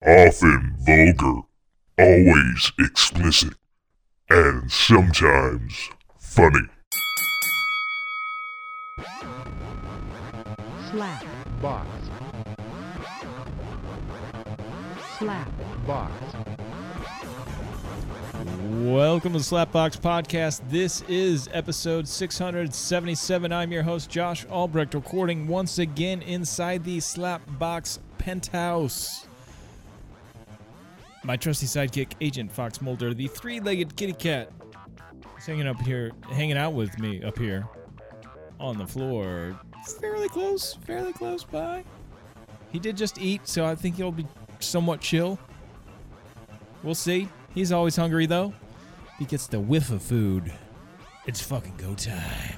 Often vulgar, always explicit, and sometimes funny. Slap Box. slap Box. Welcome to the Slapbox Podcast. This is episode 677. I'm your host, Josh Albrecht, recording once again inside the Slapbox penthouse. My trusty sidekick, Agent Fox Mulder, the three-legged kitty cat, is hanging out with me up here on the floor, fairly close by. He did just eat, so I think he'll be somewhat chill. We'll see. He's always hungry, though. He gets the whiff of food. It's fucking go time.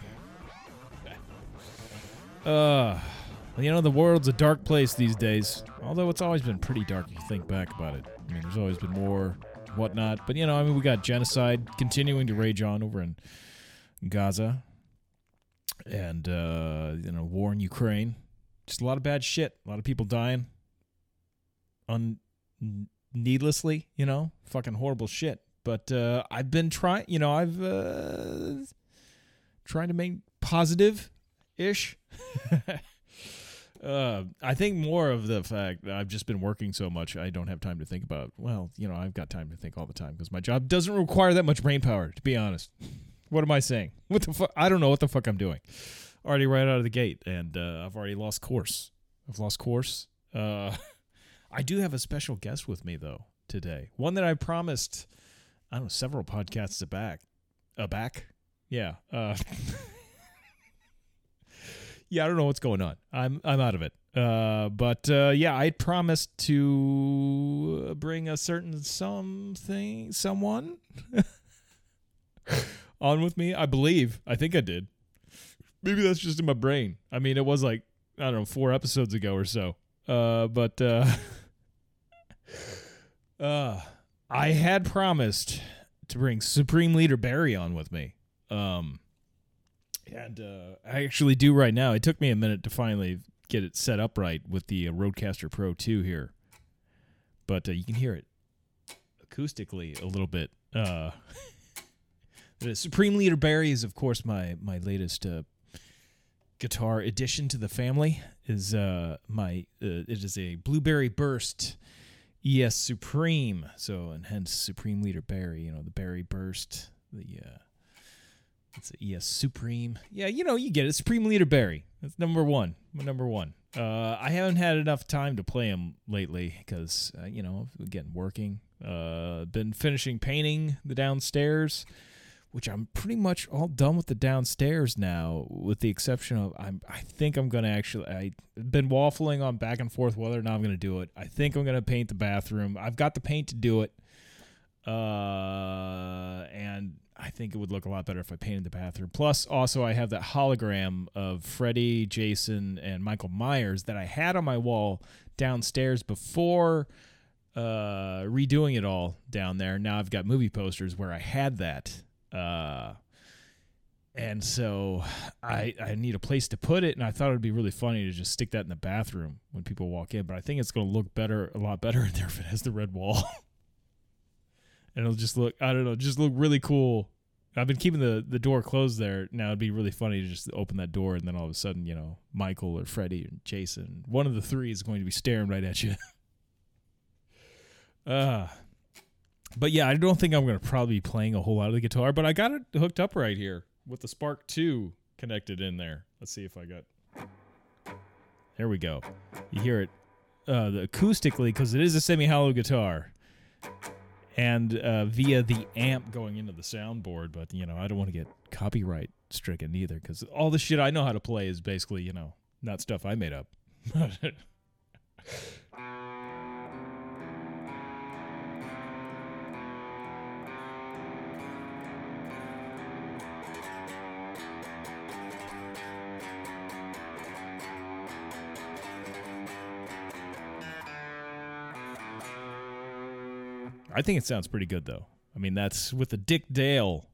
The world's a dark place these days. Although it's always been pretty dark if you think back about it. I mean, there's always been war, whatnot. But, we got genocide continuing to rage on over in Gaza. And, war in Ukraine. Just a lot of bad shit. A lot of people dying. Needlessly, fucking horrible shit. But I've been trying, trying to make positive-ish. I think more of the fact that I've just been working so much, I don't have time to think about, I've got time to think all the time because my job doesn't require that much brain power, to be honest. What am I saying? What the fuck? I don't know what the fuck I'm doing. Already right out of the gate, and I've already lost course. I do have a special guest with me, though, today. One that I promised, several podcasts back. Yeah. Yeah, I don't know what's going on. I'm out of it. I promised to bring a certain someone on with me. I think I did. Maybe that's just in my brain. I mean, it was 4 episodes ago or so. I had promised to bring Supreme Leader Barry on with me. I actually do right now. It took me a minute to finally get it set up right with the Rodecaster Pro 2 here. But you can hear it acoustically a little bit. The Supreme Leader Barry is, of course, my latest guitar addition to the family. It is a Blueberry Burst ES Supreme. So, and hence Supreme Leader Barry, the Barry Burst, it's an ES Supreme. Yeah, you get it. Supreme Leader Barry. That's number one. I haven't had enough time to play him lately because, again, working. Been finishing painting the downstairs, which I'm pretty much all done with the downstairs now, with the exception of I think I'm going to I've been waffling on back and forth whether or not I'm going to do it. I think I'm going to paint the bathroom. I've got the paint to do it. And I think it would look a lot better if I painted the bathroom. Plus, also, I have that hologram of Freddy, Jason, and Michael Myers that I had on my wall downstairs before redoing it all down there. Now I've got movie posters where I had that. And so I need a place to put it, and I thought it would be really funny to just stick that in the bathroom when people walk in. But I think it's going to look a lot better in there if it has the red wall. And it'll just look, really cool. I've been keeping the door closed there. Now it'd be really funny to just open that door and then all of a sudden, Michael or Freddy or Jason, one of the three is going to be staring right at you. But yeah, I don't think I'm going to probably be playing a whole lot of the guitar, but I got it hooked up right here with the Spark 2 connected in there. Let's see if I got... There we go. You hear it acoustically because it is a semi-hollow guitar. And via the amp going into the soundboard, but, I don't want to get copyright stricken either because all the shit I know how to play is basically, not stuff I made up. I think it sounds pretty good, though. I mean, that's with the Dick Dale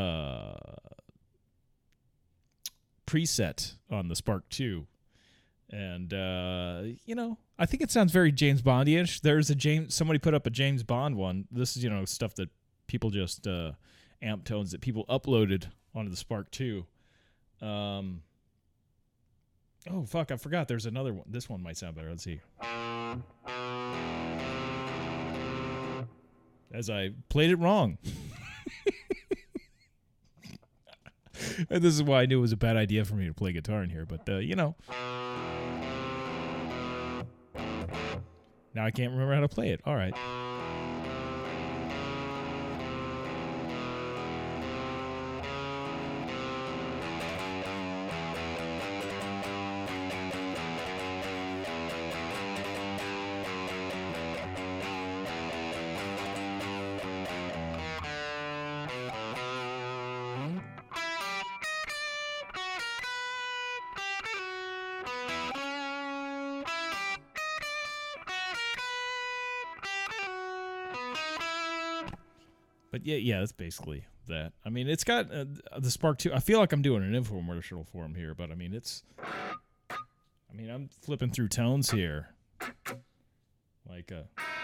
preset on the Spark 2. And I think it sounds very James Bond-ish. Somebody put up a James Bond one. This is, stuff that people just amp tones that people uploaded onto the Spark 2. Oh, fuck, I forgot there's another one. This one might sound better. Let's see. As I played it wrong. And this is why I knew it was a bad idea for me to play guitar in here, but, Now I can't remember how to play it. All right. But yeah, that's basically that. I mean, it's got the Spark 2. I feel like I'm doing an infomercial for him here, but I mean, I'm flipping through tones here. Like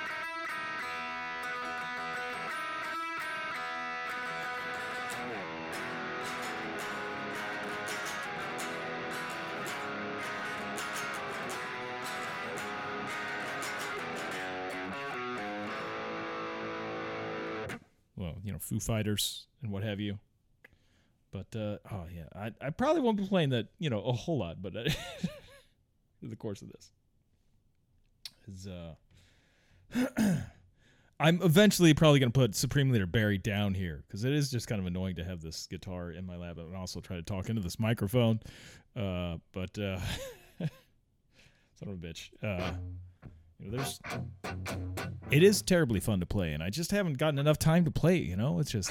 Foo Fighters and what have you. But I probably won't be playing that a whole lot, but in the course of this is I'm eventually probably going to put Supreme Leader Barry down here because it is just kind of annoying to have this guitar in my lap and also try to talk into this microphone. But son of a bitch. It is terribly fun to play, and I just haven't gotten enough time to play, It's just...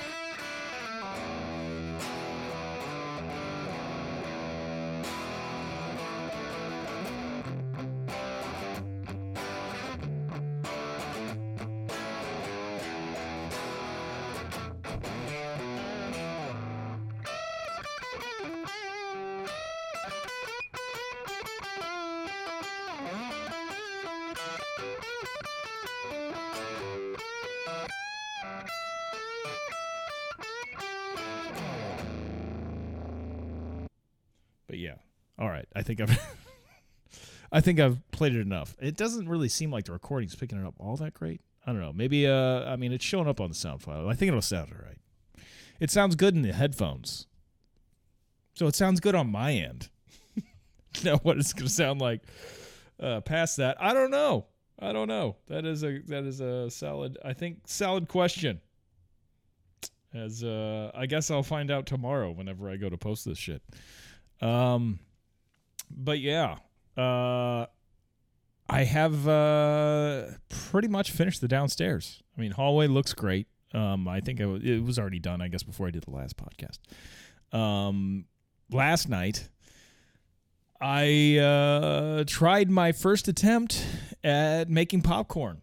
But yeah, all right. I think I've played it enough. It doesn't really seem like the recording's picking it up all that great. I don't know. Maybe it's showing up on the sound file. I think it'll sound all right. It sounds good in the headphones, so it sounds good on my end. Now, what it's going to sound like past that, I don't know. That is a solid question. As I guess I'll find out tomorrow whenever I go to post this shit. But yeah, I have pretty much finished the downstairs. I mean, hallway looks great. I think it was already done, I guess, before I did the last podcast. Last night, I tried my first attempt at making popcorn.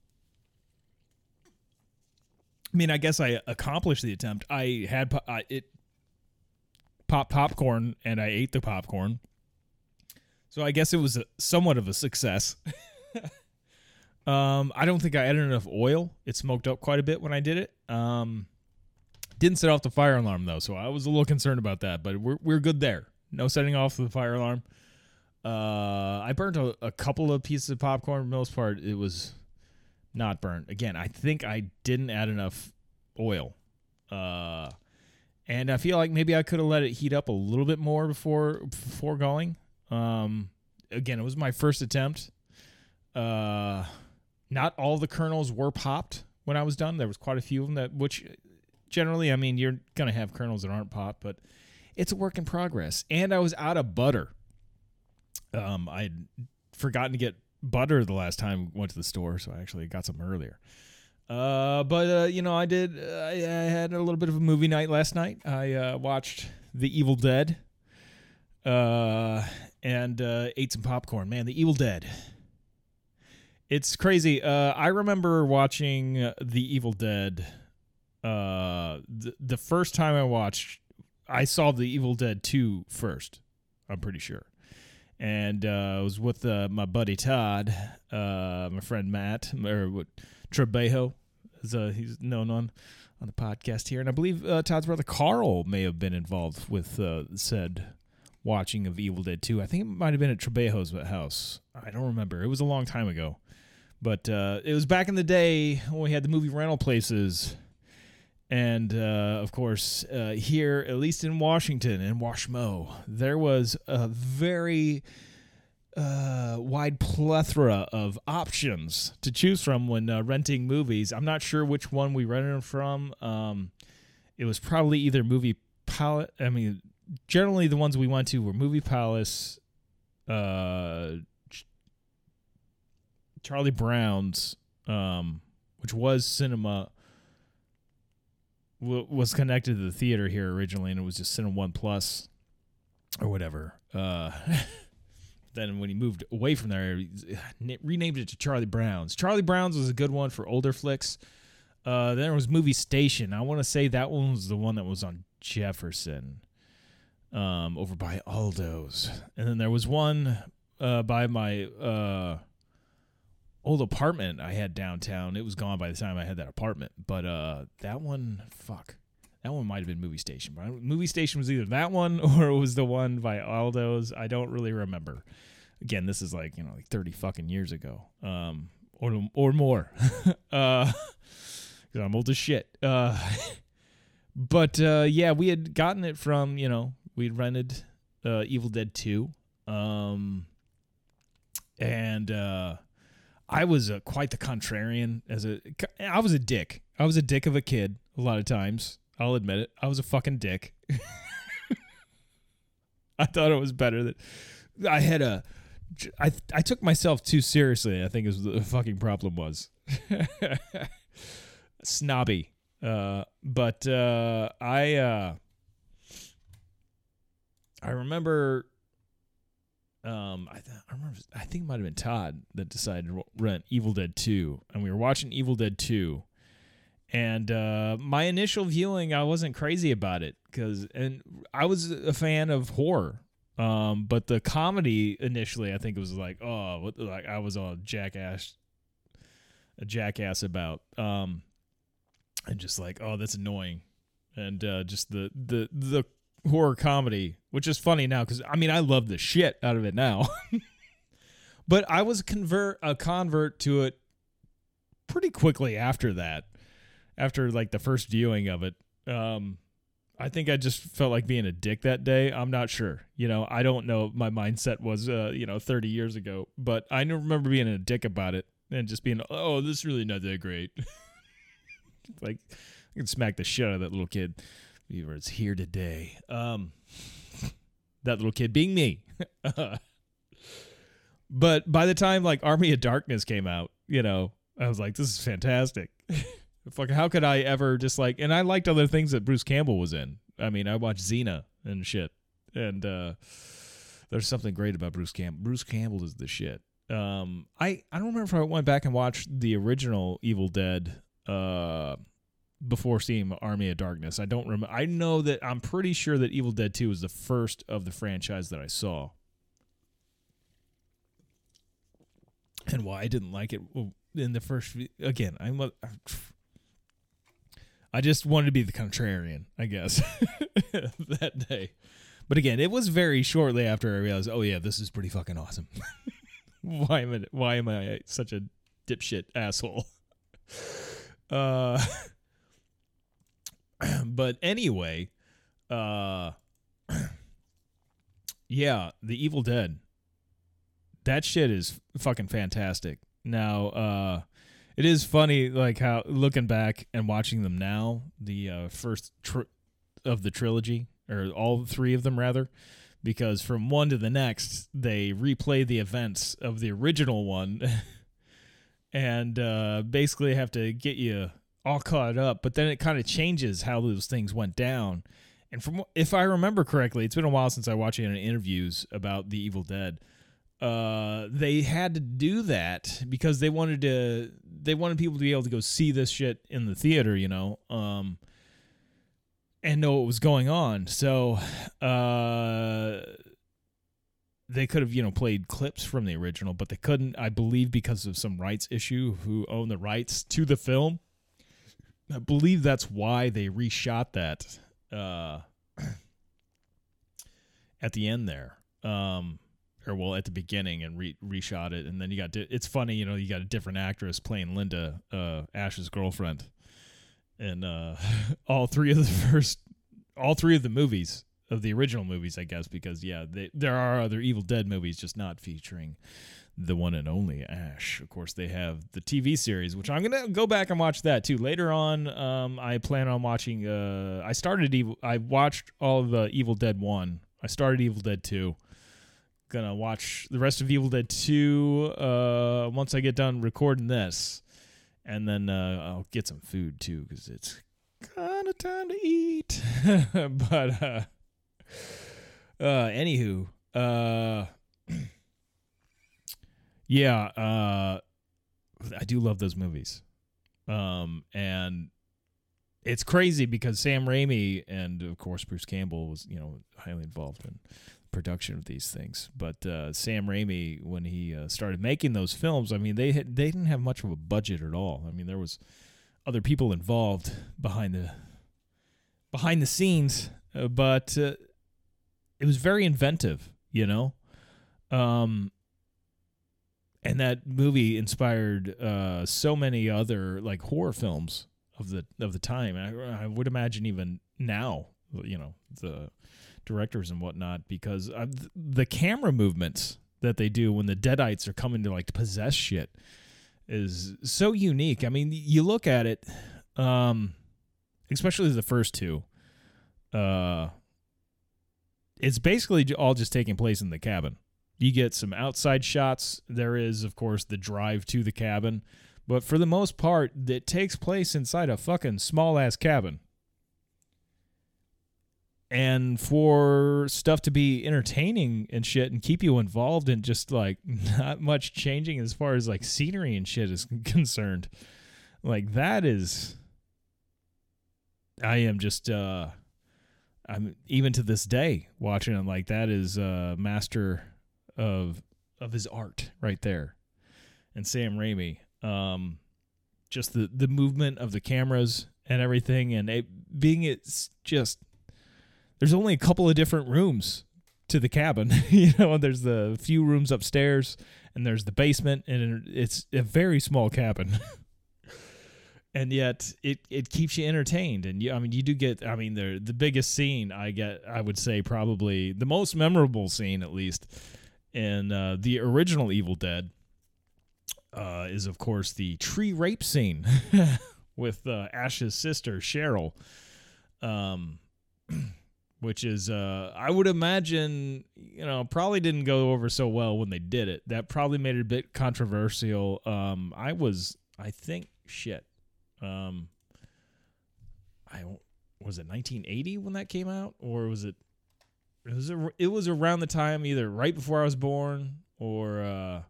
I mean, I guess I accomplished the attempt. I had it popped popcorn, and I ate the popcorn. So I guess it was somewhat of a success. I don't think I added enough oil. It smoked up quite a bit when I did it. Didn't set off the fire alarm, though, so I was a little concerned about that. But we're good there. No setting off the fire alarm. I burnt a couple of pieces of popcorn. For the most part, it was not burnt. Again, I think I didn't add enough oil. And I feel like maybe I could have let it heat up a little bit more before going. Again, it was my first attempt. Not all the kernels were popped when I was done. There was quite a few of them which generally, I mean, you're going to have kernels that aren't popped, but it's a work in progress. And I was out of butter. I'd forgotten to get butter the last time I went to the store, so I actually got some earlier. But I had a little bit of a movie night last night. I watched The Evil Dead and ate some popcorn. Man, The Evil Dead. It's crazy. I remember watching The Evil Dead. The first time I saw The Evil Dead 2 first, I'm pretty sure. and I was with my buddy Todd, my friend Matt, or what Trebejo, as he's known on the podcast here, and I believe Todd's brother Carl may have been involved with said watching of Evil Dead 2. I think it might have been at Trebejo's house. I don't remember. It was a long time ago. But it was back in the day when we had the movie rental places. And, of course, here, at least in Washington, in Washmo, there was a very wide plethora of options to choose from when renting movies. I'm not sure which one we rented them from. It was probably either Movie Palace. I mean, generally the ones we went to were Movie Palace, Charlie Brown's, which was cinema, was connected to the theater here originally, and it was just Cinema One Plus or whatever. Then when he moved away from there, he renamed it to Charlie Brown's. Charlie Brown's was a good one for older flicks. Then there was Movie Station. I want to say that one was the one that was on Jefferson, over by Aldo's. And then there was one by my old apartment I had downtown. It was gone by the time I had that apartment. But that one might have been Movie Station. But Movie Station was either that one or it was the one by Aldo's. I don't really remember. Again, this is like 30 fucking years ago, or more. Because I'm old as shit. But yeah, we had gotten it from we'd rented Evil Dead 2, and I was quite the contrarian. I was a dick. I was a dick of a kid a lot of times. I'll admit it. I was a fucking dick. I thought it was better that I had I took myself too seriously, I think is what the fucking problem was. Snobby. But I remember I think it might have been Todd that decided to rent Evil Dead 2, and we were watching Evil Dead 2, and my initial viewing, I wasn't crazy about it, and I was a fan of horror, but the comedy initially, I think it was like, I was a jackass about, and just like, oh, that's annoying, and just the horror comedy, which is funny now because I love the shit out of it now. But I was a convert to it pretty quickly after that. After like the first viewing of it, I think I just felt like being a dick that day. I'm not sure. I don't know what my mindset was 30 years ago, but I remember being a dick about it and just being, oh, this is really not that great. Like I can smack the shit out of that little kid. It's here today. That little kid being me. But by the time like Army of Darkness came out, I was like, this is fantastic. Fucking, how could I ever just like? And I liked other things that Bruce Campbell was in. I watched Xena and shit. And there's something great about Bruce Campbell. Bruce Campbell is the shit. I don't remember if I went back and watched the original Evil Dead before seeing Army of Darkness. I don't remember. I know that I'm pretty sure that Evil Dead 2 was the first of the franchise that I saw. And why I didn't like it in the first, again, I just wanted to be the contrarian, I guess, that day. But again, it was very shortly after I realized, oh yeah, this is pretty fucking awesome. Why am I such a dipshit asshole? But anyway, yeah, The Evil Dead. That shit is fucking fantastic. Now, it is funny, like how looking back and watching them now, the first of the trilogy, or all three of them rather, because from one to the next, they replay the events of the original one, and basically have to get you all caught up. But then it kind of changes how those things went down. And if I remember correctly, it's been a while since I watched any interviews about The Evil Dead. They had to do that because they wanted people to be able to go see this shit in the theater, and know what was going on. So, they could have, played clips from the original, but they couldn't, I believe, because of some rights issue, who owned the rights to the film. I believe that's why they reshot that at the end there. At the beginning, and reshot it. And then you got, it's funny, you got a different actress playing Linda, Ash's girlfriend. And all three of the movies, of the original movies, I guess, because, there are other Evil Dead movies, just not featuring the one and only Ash. Of course, they have the TV series, which I'm going to go back and watch that, too. Later on, I plan on watching, I watched all of Evil Dead 1. I started Evil Dead 2. Gonna watch the rest of Evil Dead 2 once I get done recording this. And then I'll get some food, too, because it's kind of time to eat. But, anywho, I do love those movies. And it's crazy because Sam Raimi and, of course, Bruce Campbell was, highly involved in production of these things. But Sam Raimi, when he started making those films, I mean, they didn't have much of a budget at all. I mean, there was other people involved behind the scenes, but it was very inventive, and that movie inspired so many other like horror films of the time. I would imagine even now, the directors and whatnot, because the camera movements that they do when the Deadites are coming to like possess shit is so unique. I mean, you look at it, especially the first two. It's basically all just taking place in the cabin. You get some outside shots. There is, of course, the drive to the cabin. But for the most part, it takes place inside a fucking small-ass cabin. And for stuff to be entertaining and shit and keep you involved and just, like, not much changing as far as, like, scenery and shit is concerned. Like, that is... I am just... I'm even to this day watching it, like, that is a master of his art right there. And Sam Raimi, just the movement of the cameras and everything, and it's just, there's only a couple of different rooms to the cabin. There's the few rooms upstairs, and there's the basement, and it's a very small cabin. And yet it keeps you entertained. And you do get, the biggest scene I would say probably the most memorable scene, at least, in the original Evil Dead, is, of course, the tree rape scene with Ash's sister, Cheryl, which is, I would imagine, probably didn't go over so well when they did it. That probably made it a bit controversial. Was it 1980 when that came out, or was it? It was around the time, either right before I was born, or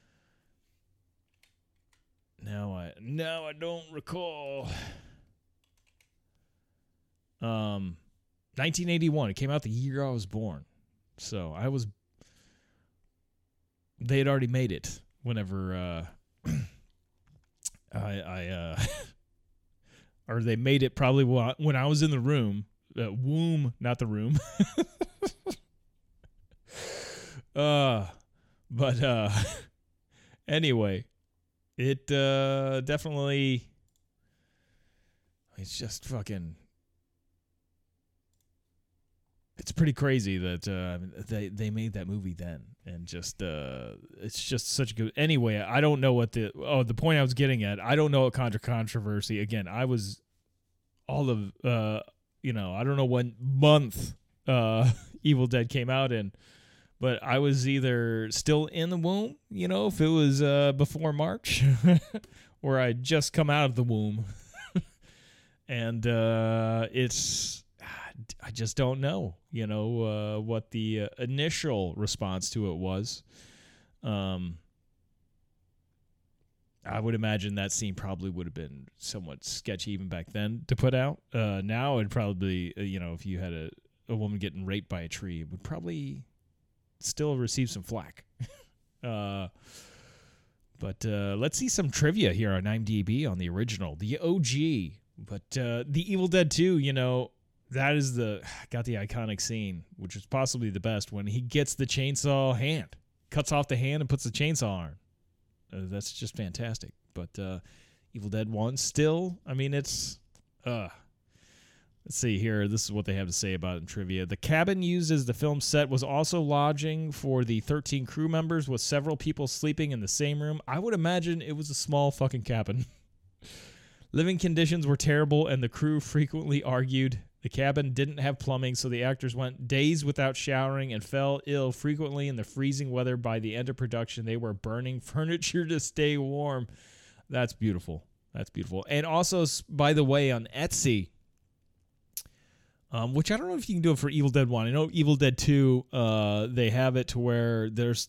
now I don't recall. 1981. It came out the year I was born, so they had already made it whenever or they made it probably when I was in the room, womb, not the room. But anyway, it definitely, it's just fucking, it's pretty crazy that they made that movie then, and just it's just such a good. Anyway, I don't know what the point I was getting at. I don't know what controversy. Again, I was all of I don't know what month Evil Dead came out in, but I was either still in the womb, if it was before March, or I'd just come out of the womb, and I just don't know, what the initial response to it was. I would imagine that scene probably would have been somewhat sketchy even back then to put out. Now it'd probably, if you had a woman getting raped by a tree, it would probably still receive some flack. But let's see some trivia here on IMDb on the original, the OG. But the Evil Dead 2, that is got the iconic scene, which is possibly the best, when he gets the chainsaw hand, cuts off the hand and puts the chainsaw on. That's just fantastic. But Evil Dead 1 still, it's... Let's see here. This is what they have to say about it in trivia. The cabin used as the film set was also lodging for the 13 crew members, with several people sleeping in the same room. I would imagine it was a small fucking cabin. Living conditions were terrible, and the crew frequently argued. The cabin didn't have plumbing, so the actors went days without showering and fell ill frequently in the freezing weather. By the end of production, they were burning furniture to stay warm. That's beautiful. That's beautiful. And also, by the way, on Etsy... which I don't know if you can do it for Evil Dead 1. I know Evil Dead 2, they have it to where there's...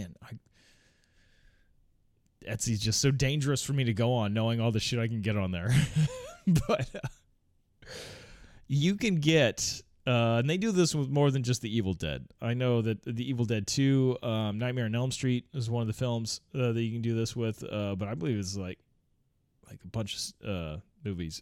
Etsy's just so dangerous for me to go on, knowing all the shit I can get on there. But you can get... and they do this with more than just the Evil Dead. I know that the Evil Dead 2, Nightmare on Elm Street is one of the films that you can do this with. But I believe it's like a bunch of movies.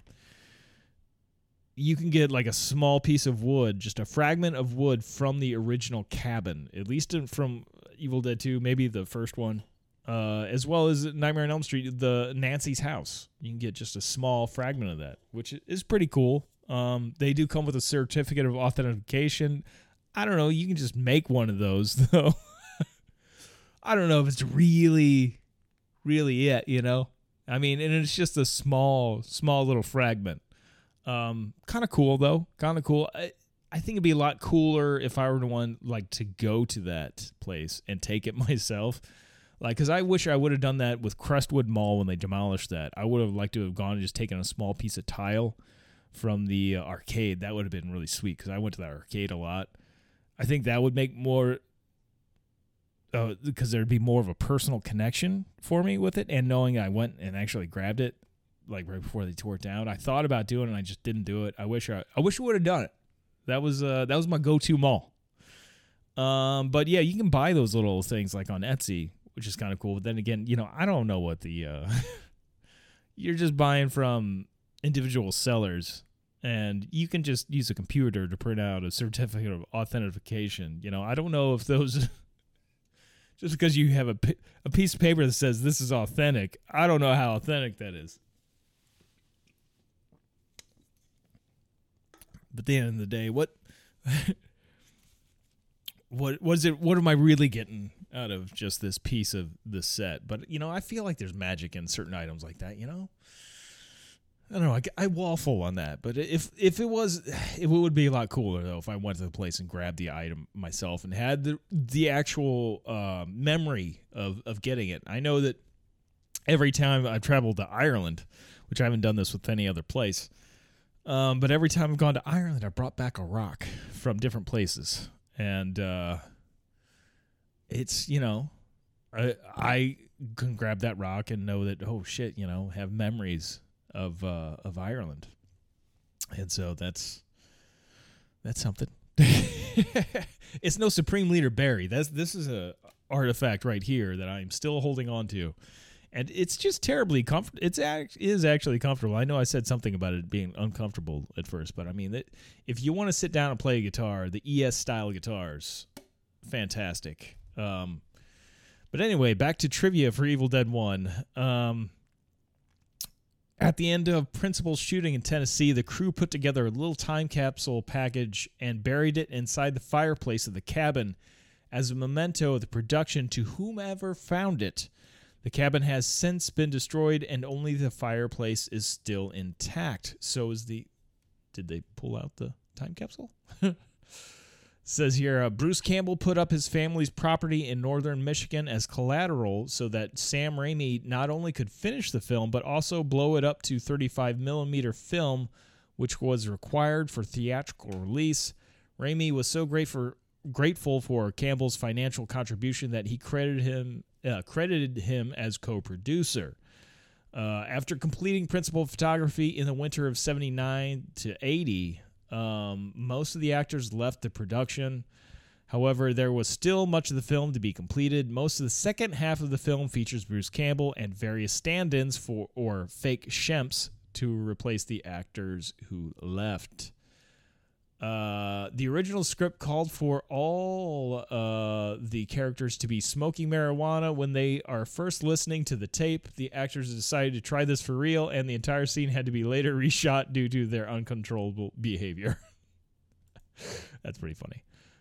You can get like a small piece of wood, just a fragment of wood from the original cabin, at least from Evil Dead 2, maybe the first one, as well as Nightmare on Elm Street, the Nancy's house. You can get just a small fragment of that, which is pretty cool. They do come with a certificate of authentication. I don't know. You can just make one of those, though. I don't know if it's really it, and it's just a small little fragment. Kind of cool though. Kind of cool. I think it'd be a lot cooler if I were the one to go to that place and take it myself. Because I wish I would have done that with Crestwood Mall when they demolished that. I would have liked to have gone and just taken a small piece of tile from the arcade. That would have been really sweet because I went to that arcade a lot. I think that would make more, because there'd be more of a personal connection for me with it, and knowing I went and actually grabbed it. Right before they tore it down. I thought about doing it and I just didn't do it. I wish I would have done it. That was my go-to mall. But yeah, you can buy those little things on Etsy, which is kind of cool. But then again, I don't know what the you're just buying from individual sellers, and you can just use a computer to print out a certificate of authentication. I don't know if those just because you have a piece of paper that says this is authentic, I don't know how authentic that is. But at the end of the day, what was it? What am I really getting out of just this piece of the set? But I feel like there's magic in certain items like that. I don't know. I waffle on that. But if it would be a lot cooler though if I went to the place and grabbed the item myself and had the actual memory of getting it. I know that every time I've traveled to Ireland, which I haven't done this with any other place. But every time I've gone to Ireland, I brought back a rock from different places. And it's, I can grab that rock and know that, oh, shit, have memories of Ireland. And so that's something. It's no Supreme Leader Barry. This is a artifact right here that I'm still holding on to. And it's just terribly comfortable. It is actually comfortable. I know I said something about it being uncomfortable at first, but if you want to sit down and play a guitar, the ES-style guitars, fantastic. But anyway, back to trivia for Evil Dead 1. At the end of Principal's shooting in Tennessee, the crew put together a little time capsule package and buried it inside the fireplace of the cabin as a memento of the production to whomever found it. The cabin has since been destroyed, and only the fireplace is still intact. So did they pull out the time capsule? Says here, Bruce Campbell put up his family's property in northern Michigan as collateral so that Sam Raimi not only could finish the film, but also blow it up to 35mm film, which was required for theatrical release. Raimi was so grateful for Campbell's financial contribution that he credited him as co-producer. After completing principal photography in the winter of 79 to 80, most of the actors left the production. However, there was still much of the film to be completed. Most of the second half of the film features Bruce Campbell and various stand-ins for or fake Shemps to replace the actors who left. The original script called for all the characters to be smoking marijuana when they are first listening to the tape. The actors decided to try this for real, and the entire scene had to be later reshot due to their uncontrollable behavior. That's pretty funny.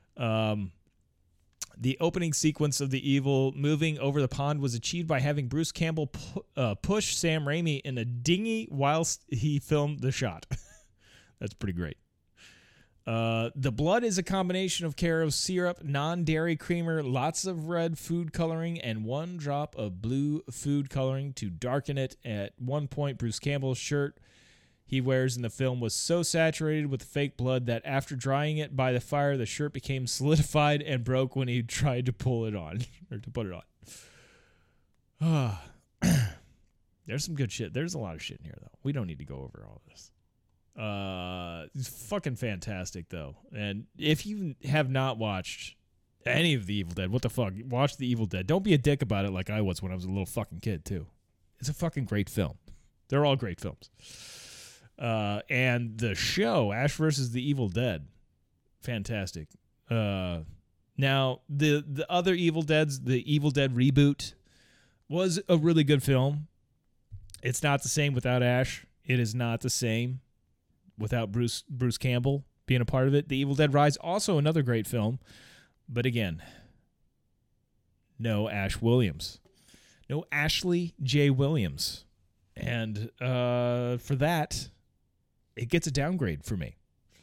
The opening sequence of the evil moving over the pond was achieved by having Bruce Campbell push Sam Raimi in a dinghy whilst he filmed the shot. That's pretty great. The blood is a combination of Caro's syrup, non-dairy creamer, lots of red food coloring, and 1 drop of blue food coloring to darken it. At one point, Bruce Campbell's shirt he wears in the film was so saturated with fake blood that after drying it by the fire, the shirt became solidified and broke when he tried to pull it on, or to put it on. There's some good shit. There's a lot of shit in here, though. We don't need to go over all this. It's fucking fantastic, though. And if you have not watched any of The Evil Dead, what the fuck? Watch The Evil Dead. Don't be a dick about it like I was when I was a little fucking kid, too. It's a fucking great film. They're all great films. And the show, Ash vs. the Evil Dead, fantastic. Now, the other Evil Deads, the Evil Dead reboot, was a really good film. It's not the same without Ash. It is not the same without Bruce Campbell being a part of it. The Evil Dead Rise, also another great film. But again, no Ash Williams. No Ashley J. Williams. And for that, it gets a downgrade for me.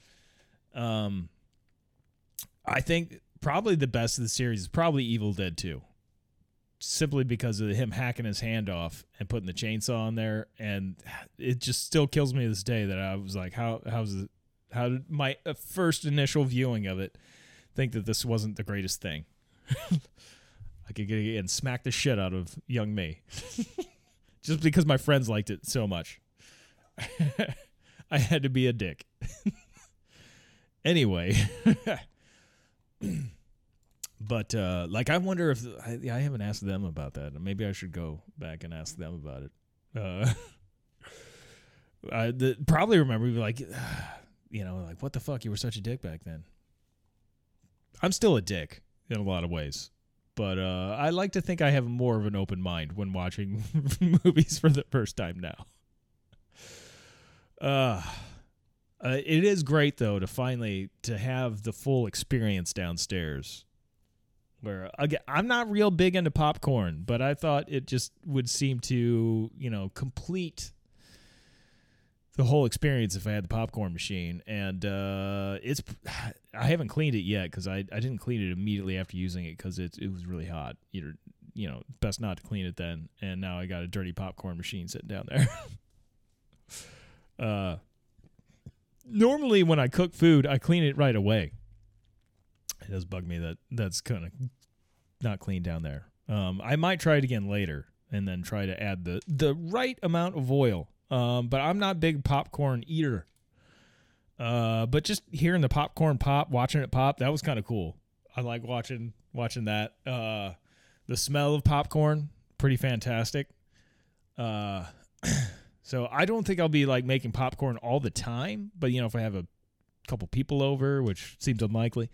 I think probably the best of the series is probably Evil Dead 2. Simply because of him hacking his hand off and putting the chainsaw on there. And it just still kills me to this day that I was like, how did my first initial viewing of it think that this wasn't the greatest thing? I could get in and smack the shit out of young me. Just because my friends liked it so much. I had to be a dick. Anyway. But, I wonder if... I haven't asked them about that. Maybe I should go back and ask them about it. I probably remember, like, what the fuck? You were such a dick back then. I'm still a dick in a lot of ways. But I like to think I have more of an open mind when watching movies for the first time now. It is great, though, to have the full experience downstairs. Where, again, I'm not real big into popcorn, but I thought it just would seem to, complete the whole experience if I had the popcorn machine. And I haven't cleaned it yet because I didn't clean it immediately after using it because it was really hot. Best not to clean it then. And now I got a dirty popcorn machine sitting down there. Normally when I cook food, I clean it right away. It does bug me that's kind of not clean down there. I might try it again later and then try to add the right amount of oil. But I'm not a big popcorn eater. But just hearing the popcorn pop, watching it pop, that was kind of cool. I like watching that. The smell of popcorn, pretty fantastic. So I don't think I'll be like making popcorn all the time, but if I have a couple people over, which seems unlikely,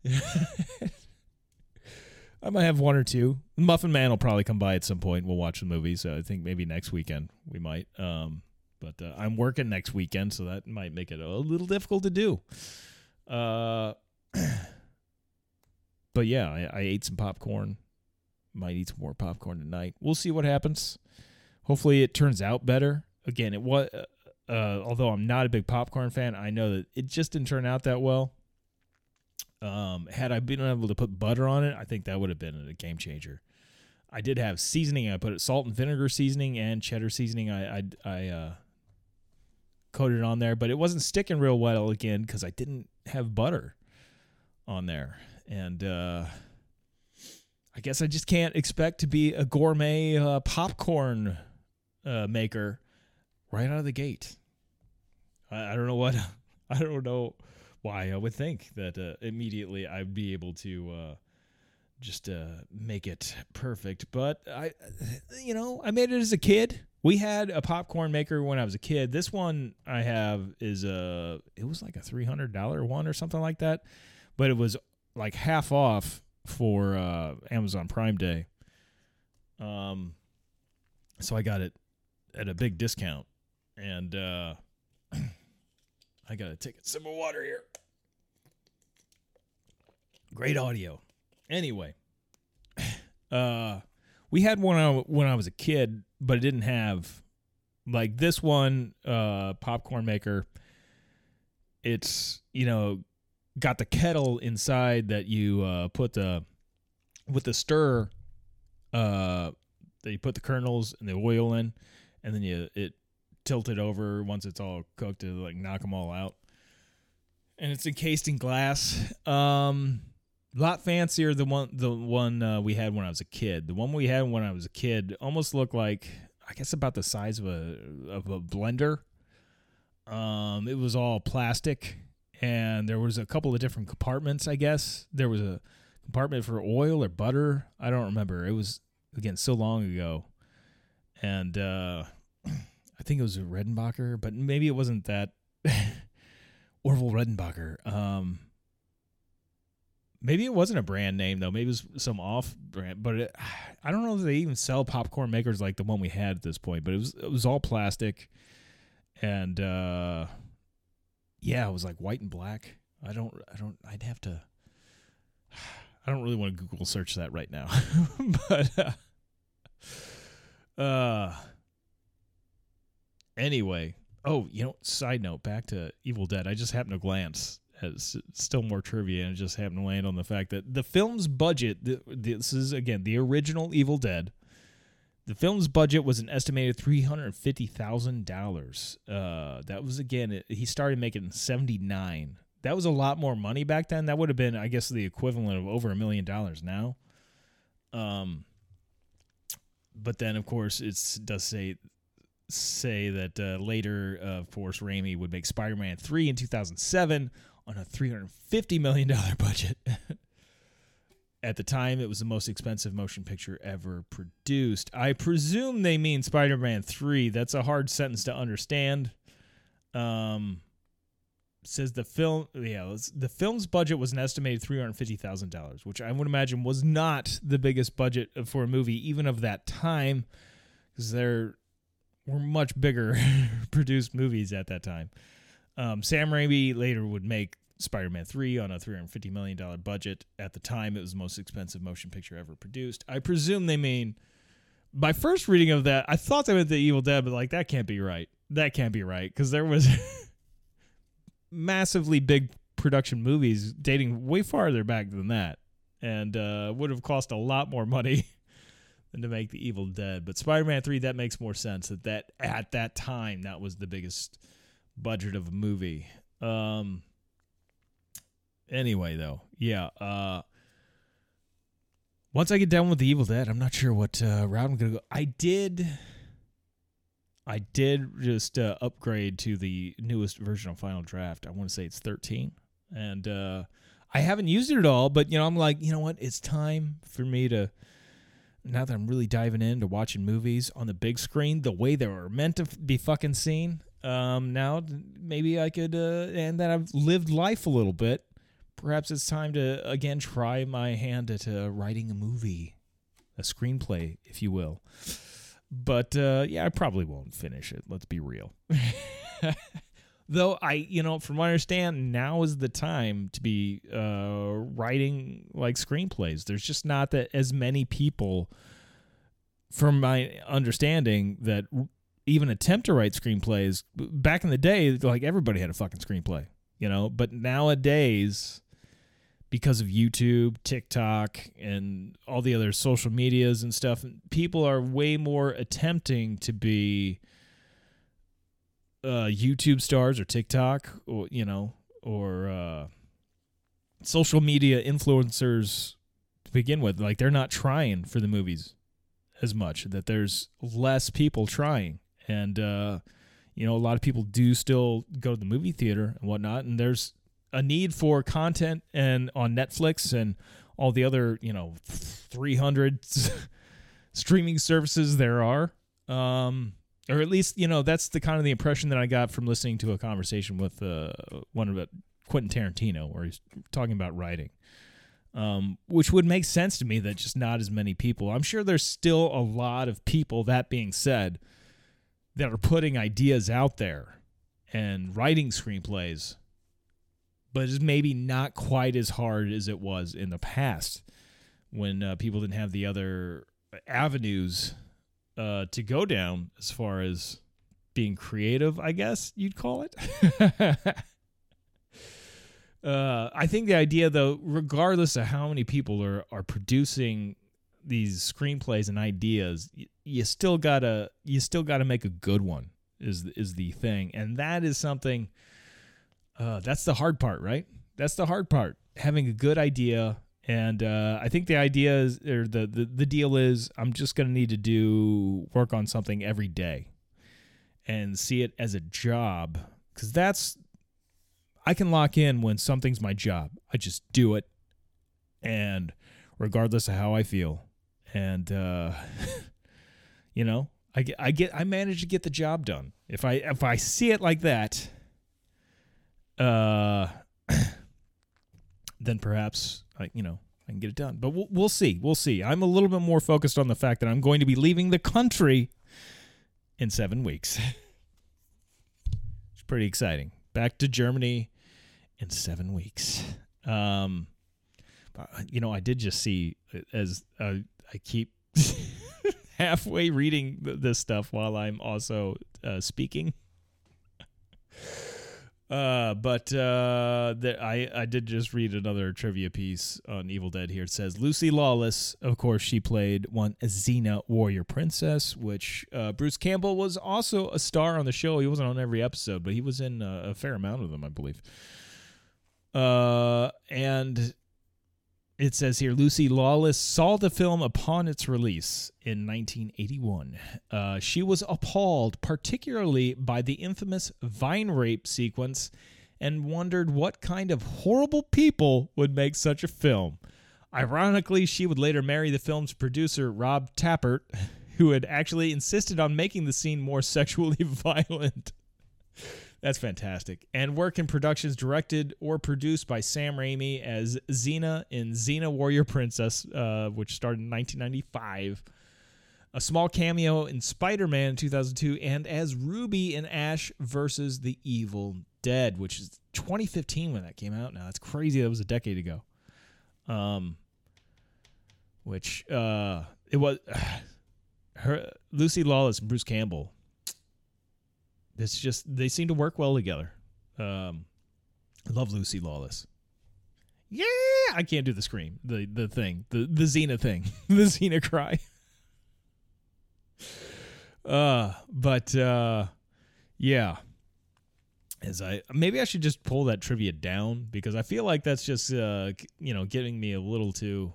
I might have one or two. Muffin Man will probably come by at some point. We'll watch the movie, so I think maybe next weekend we might. But I'm working next weekend, so that might make it a little difficult to do. But yeah, I ate some popcorn. Might eat some more popcorn tonight. We'll see what happens. Hopefully it turns out better. Again, it was... although I'm not a big popcorn fan, I know that it just didn't turn out that well. Had I been able to put butter on it, I think that would have been a game changer. I did have seasoning. I put salt and vinegar seasoning and cheddar seasoning. I coated it on there, but it wasn't sticking real well again because I didn't have butter on there. And I guess I just can't expect to be a gourmet popcorn maker right out of the gate. I don't know why I would think that immediately I'd be able to just make it perfect. But I made it as a kid. We had a popcorn maker when I was a kid. This one I have is it was like a $300 one or something like that, but it was like half off for Amazon Prime Day. So I got it at a big discount, and I gotta take a sip of water here. Great audio. Anyway, we had one when I was a kid, but it didn't have like this one popcorn maker. It's got the kettle inside that you put with the stir. That you put the kernels and the oil in, and then it tilt it over once it's all cooked to like knock them all out. And it's encased in glass. A lot fancier than the one we had when I was a kid. The one we had when I was a kid almost looked like, I guess, about the size of a blender. It was all plastic, and there was a couple of different compartments. I guess there was a compartment for oil or butter. I don't remember. It was, again, so long ago, and I think it was a Redenbacher, but maybe it wasn't that. Orville Redenbacher. Maybe it wasn't a brand name though. Maybe it was some off brand, but I don't know if they even sell popcorn makers like the one we had at this point. But it was all plastic, and it was like white and black. I'd have to. I don't really want to Google search that right now, but anyway. Oh, side note, back to Evil Dead. I just happened to glance at still more trivia, and it just happened to land on the fact that the film's budget, this is, again, the original Evil Dead, the film's budget was an estimated $350,000. That was, again, he started making in 1979. That was a lot more money back then. That would have been, I guess, the equivalent of over $1 million now. But then, of course, it does say that later, of course, Raimi would make Spider-Man 3 in 2007 on a $350 million budget. At the time, it was the most expensive motion picture ever produced. I presume they mean Spider-Man 3. That's a hard sentence to understand. Says the film's budget was an estimated $350,000, which I would imagine was not the biggest budget for a movie, even of that time, because there were much bigger produced movies at that time. Sam Raimi later would make Spider-Man 3 on a $350 million budget. At the time, it was the most expensive motion picture ever produced. I presume they mean, my first reading of that, I thought they meant The Evil Dead, but like, that can't be right. That can't be right, because there was massively big production movies dating way farther back than that, and would have cost a lot more money than to make The Evil Dead. But Spider-Man 3, that makes more sense, that at that time, that was the biggest budget of a movie. Anyway, though, yeah. Once I get done with The Evil Dead, I'm not sure what route I'm going to go. I did just upgrade to the newest version of Final Draft. I want to say it's 13. And I haven't used it at all, but, I'm like, you know what? It's time for me to, now that I'm really diving into watching movies on the big screen, the way they were meant to be fucking seen, now maybe I could, and that I've lived life a little bit, perhaps it's time to, again, try my hand at writing a movie, a screenplay, if you will. But, I probably won't finish it. Let's be real. Though from what I understand, now is the time to be writing like screenplays. There's just not that as many people, from my understanding, that even attempt to write screenplays. Back in the day, like, everybody had a fucking screenplay, But nowadays, because of YouTube, TikTok, and all the other social medias and stuff, people are way more attempting to be YouTube stars or TikTok, or social media influencers to begin with. Like, they're not trying for the movies as much, that there's less people trying. And, a lot of people do still go to the movie theater and whatnot, and there's a need for content and on Netflix and all the other 300 streaming services there are, or at least that's the kind of the impression that I got from listening to a conversation with one of Quentin Tarantino, where he's talking about writing, which would make sense to me that just not as many people. I'm sure there's still a lot of people, that being said, that are putting ideas out there and writing screenplays, but it's maybe not quite as hard as it was in the past when people didn't have the other avenues to go down as far as being creative, I guess you'd call it. I think the idea, though, regardless of how many people are producing these screenplays and ideas, you still gotta make a good one is the thing, and that is something. That's the hard part, right? That's the hard part, having a good idea. And I think the idea is, or the deal is, I'm just gonna need to do work on something every day, and see it as a job, because I can lock in when something's my job. I just do it, and regardless of how I feel, and I manage to get the job done. If I see it like that, then perhaps I can get it done. But we'll see. We'll see. I'm a little bit more focused on the fact that I'm going to be leaving the country in 7 weeks. It's pretty exciting. Back to Germany in 7 weeks. I did just see, as I keep halfway reading this stuff while I'm also speaking. I did just read another trivia piece on Evil Dead here. It says Lucy Lawless, of course, she played one Xena, warrior princess, which Bruce Campbell was also a star on the show. He wasn't on every episode, but he was in a fair amount of them, I believe. And it says here, Lucy Lawless saw the film upon its release in 1981. She was appalled, particularly by the infamous vine rape sequence, and wondered what kind of horrible people would make such a film. Ironically, she would later marry the film's producer, Rob Tappert, who had actually insisted on making the scene more sexually violent. That's fantastic. And work in productions directed or produced by Sam Raimi as Xena in Xena Warrior Princess, which started in 1995. A small cameo in Spider-Man in 2002, and as Ruby in Ash vs. the Evil Dead, which is 2015 when that came out. Now, that's crazy. That was a decade ago. It was Lucy Lawless and Bruce Campbell. It's just, they seem to work well together. I love Lucy Lawless. Yeah, I can't do the scream, the thing, the Xena thing, the Xena cry. Yeah. Maybe I should just pull that trivia down, because I feel like that's just getting me a little too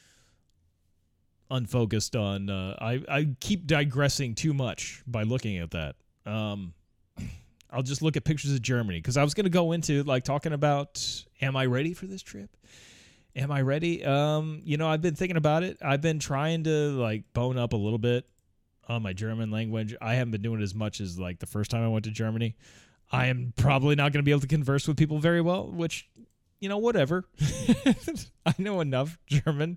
unfocused on. I keep digressing too much by looking at that. I'll just look at pictures of Germany, because I was going to go into talking about, am I ready for this trip? Am I ready? I've been thinking about it. I've been trying to bone up a little bit on my German language. I haven't been doing it as much as the first time I went to Germany. I am probably not going to be able to converse with people very well, which, whatever. I know enough German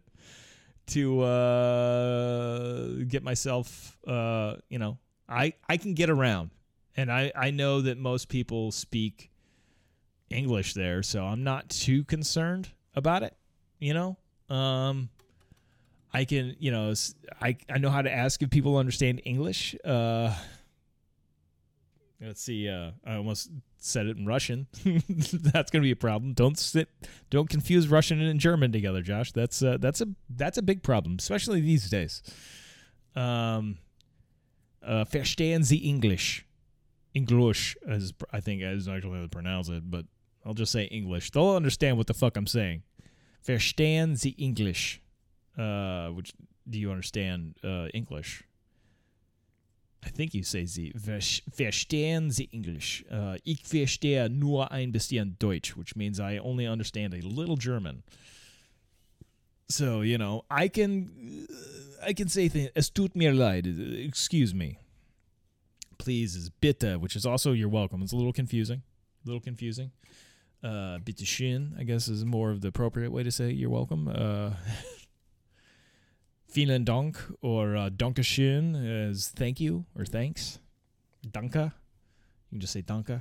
to get myself, I can get around. And I know that most people speak English there, so I'm not too concerned about it, I can, I know how to ask if people understand English. Let's see, I almost said it in Russian. That's going to be a problem. Don't confuse Russian and German together, Josh. That's a big problem, especially these days. Verstehen Sie English? English, as I think is actually how to pronounce it, but I'll just say English. They'll understand what the fuck I'm saying. Verstehen Sie English? Which, do you understand English? I think you say Sie verstehen Sie English. Ich verstehe nur ein bisschen Deutsch, which means I only understand a little German. So, you know, I can say things. Es tut mir leid. Excuse me. Please is bitte, which is also you're welcome. It's a little confusing. Bitte schön, I guess, is more of the appropriate way to say you're welcome. Vielen Dank or Dankeschön is thank you or thanks. Danke. You can just say danke.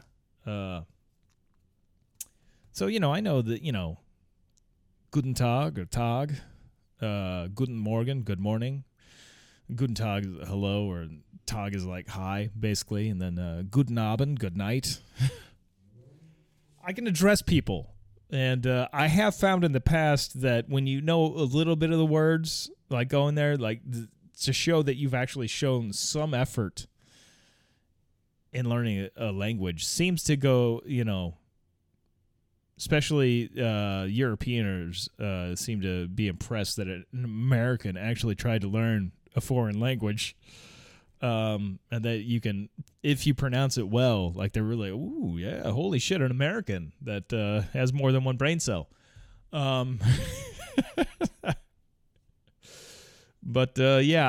So, you know, I know that, you know, Guten Tag or Tag, Guten Morgen, good morning. Guten Tag is hello, or Tag is like hi, basically. And then Guten Abend, good night. I can address people. And I have found in the past that when you know a little bit of the words, like going there, like to show that you've actually shown some effort in learning a language, seems to go, you know, especially Europeans seem to be impressed that an American actually tried to learn a foreign language, and that you can, if you pronounce it well, like they're really, ooh, yeah, holy shit, an American that has more than one brain cell. But yeah,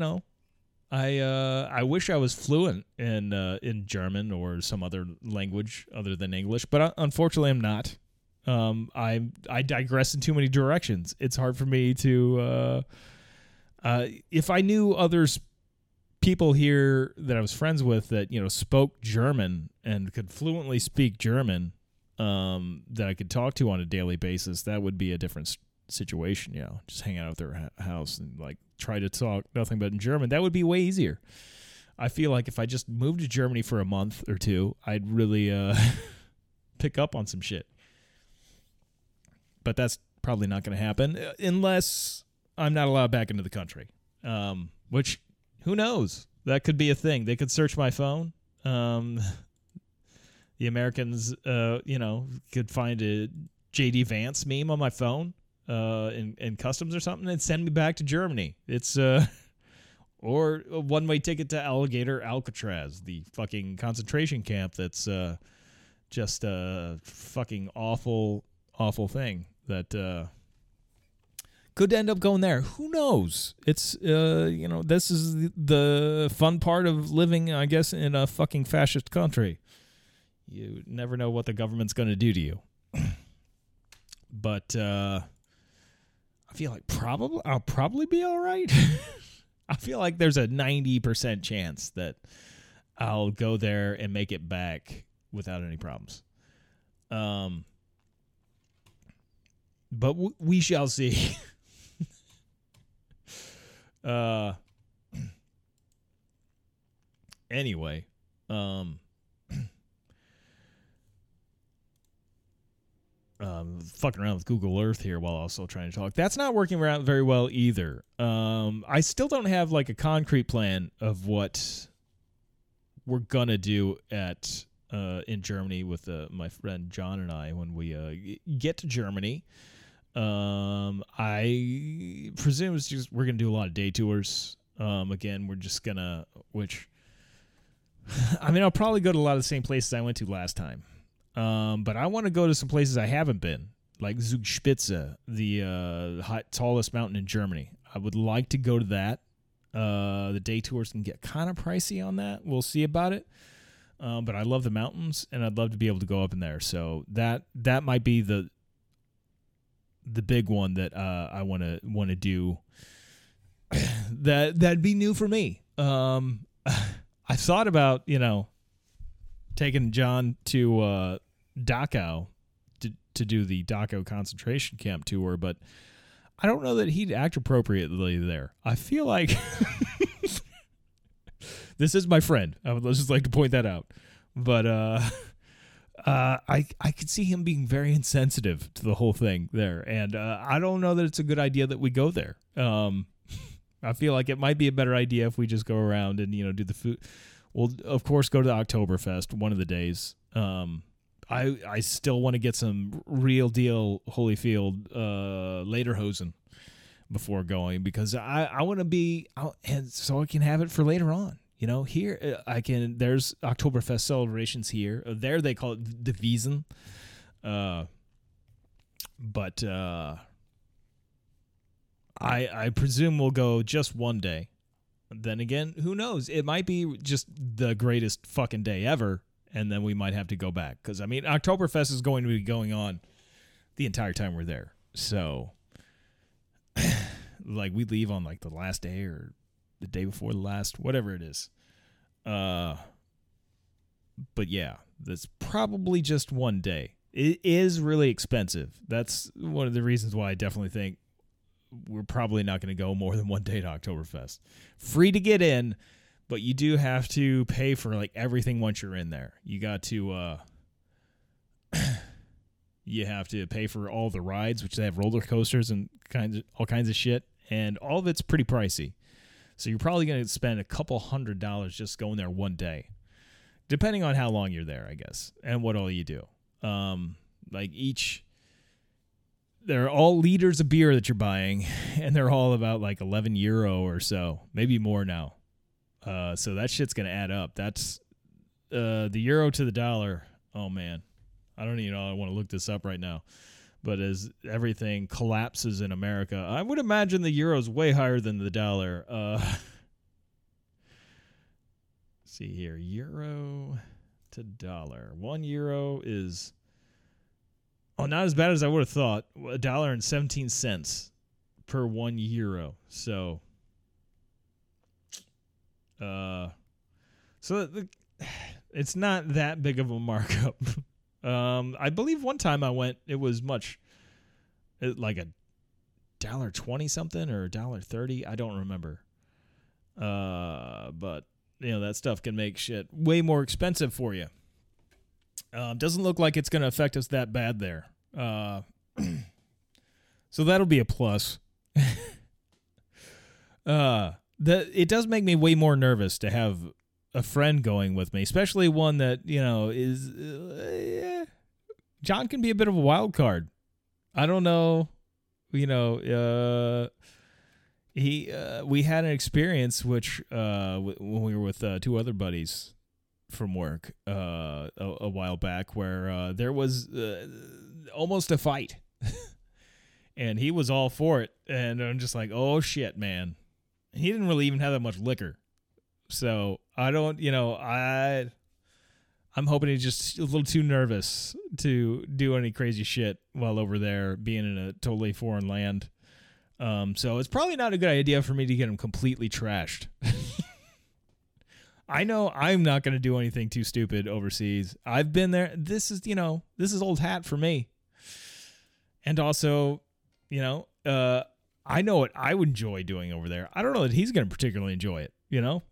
I wish I was fluent in German or some other language other than English, but unfortunately I'm not. I digress in too many directions. It's hard for me to if I knew people here that I was friends with that, you know, spoke German and could fluently speak German, that I could talk to on a daily basis, that would be a different situation, you know, just hang out at their house and like try to talk nothing but in German. That would be way easier. I feel like if I just moved to Germany for a month or two, I'd really pick up on some shit. But that's probably not going to happen unless I'm not allowed back into the country, which, who knows? That could be a thing. They could search my phone. The Americans, you know, could find a J.D. Vance meme on my phone in customs or something and send me back to Germany. It's or a one-way ticket to Alligator Alcatraz, the fucking concentration camp that's just a fucking awful thing that could end up going there. Who knows? It's you know, this is the fun part of living, I guess, in a fucking fascist country. You never know what the government's going to do to you. But I feel like I'll probably be all right. I feel like there's a 90% chance that I'll go there and make it back without any problems. But we shall see. Anyway, fucking around with Google Earth here while also trying to talk. That's not working around very well either. I still don't have like a concrete plan of what we're gonna do at in Germany with my friend John and I when we get to Germany. I presume it's just we're gonna do a lot of day tours. Again, we're just gonna, which I mean, I'll probably go to a lot of the same places I went to last time. But I want to go to some places I haven't been, like Zugspitze, the tallest mountain in Germany. I would like to go to that. The day tours can get kind of pricey on that. We'll see about it. But I love the mountains, and I'd love to be able to go up in there. So that might be the big one that I want to do. That'd be new for me. I thought about, you know, taking John to Dachau to do the Dachau concentration camp tour, but I don't know that he'd act appropriately there. I feel like this is my friend. I would just like to point that out, but I could see him being very insensitive to the whole thing there, and I don't know that it's a good idea that we go there. I feel like it might be a better idea if we just go around and, you know, do the food. We'll, of course, go to the Oktoberfest one of the days. I still want to get some real deal Holyfield Lederhosen before going, because I want to be out, and so I can have it for later on. You know, here there's Oktoberfest celebrations here. There they call it the Wiesn. But I presume we'll go just one day. Then again, who knows? It might be just the greatest fucking day ever, and then we might have to go back. Because, I mean, Oktoberfest is going to be going on the entire time we're there. So, like, we leave on, like, the last day or the day before the last, whatever it is. But, yeah, that's probably just one day. It is really expensive. That's one of the reasons why I definitely think we're probably not going to go more than one day to Oktoberfest. Free to get in, but you do have to pay for like everything once you're in there. You got to you have to pay for all the rides, which they have roller coasters and all kinds of shit, and all of it's pretty pricey. So you're probably going to spend a couple $100 just going there one day, depending on how long you're there, I guess, and what all you do. They're all liters of beer that you're buying, and they're all about like €11 or so, maybe more now. So that shit's gonna add up. That's the euro to the dollar. Oh man, I don't even know. I want to look this up right now. But as everything collapses in America, I would imagine the euro's way higher than the dollar. See here, euro to dollar. €1 is. Oh, not as bad as I would have thought. $1.17 per €1. So, it's not that big of a markup. I believe one time I went, it was like $1.20 something or $1.30. I don't remember. But you know that stuff can make shit way more expensive for you. Doesn't look like it's going to affect us that bad there. So that'll be a plus. It does make me way more nervous to have a friend going with me, especially one that, you know, is... John can be a bit of a wild card. I don't know. You know, we had an experience which when we were with two other buddies from work a while back where there was almost a fight and he was all for it, and I'm just like, oh shit, man. He didn't really even have that much liquor, so I don't, you know, I'm hoping he's just a little too nervous to do any crazy shit while over there being in a totally foreign land. So it's probably not a good idea for me to get him completely trashed. I know I'm not going to do anything too stupid overseas. I've been there. This is old hat for me. And also, you know, I know what I would enjoy doing over there. I don't know that he's going to particularly enjoy it, you know?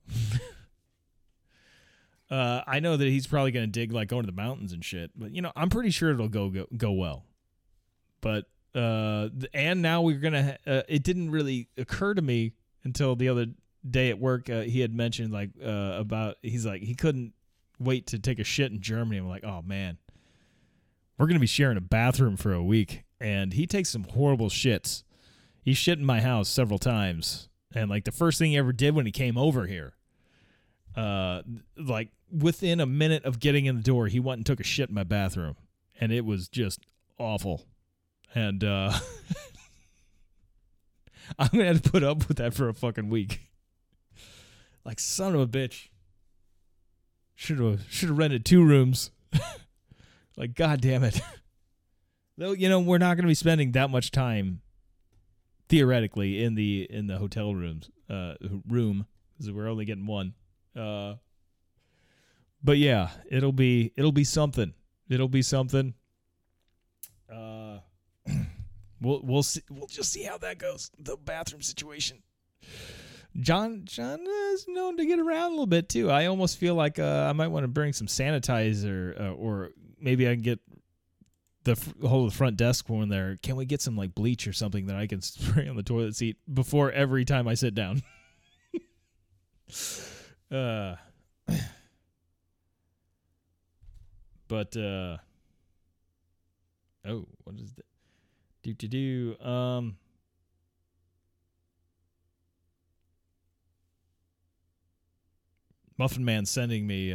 I know that he's probably going to dig like going to the mountains and shit, but you know, I'm pretty sure it'll go well. But and now we're going to it didn't really occur to me until the other day at work. He had mentioned like he's like he couldn't wait to take a shit in Germany. I'm like, oh man, we're gonna be sharing a bathroom for a week, and he takes some horrible shits. He shit in my house several times, and like the first thing he ever did when he came over here, like within a minute of getting in the door, he went and took a shit in my bathroom, and it was just awful. And I'm gonna have to put up with that for a fucking week. Like, son of a bitch. Should have rented 2 rooms. Like, god damn it. Though, you know, we're not going to be spending that much time theoretically in the hotel room because we're only getting one. But yeah, it'll be something. It'll be something. We'll see. We'll just see how that goes. The bathroom situation. John is known to get around a little bit too. I almost feel like I might want to bring some sanitizer, or maybe I can get the whole of the front desk when there. Can we get some like bleach or something that I can spray on the toilet seat before every time I sit down? But oh, what is that? Muffin Man sending me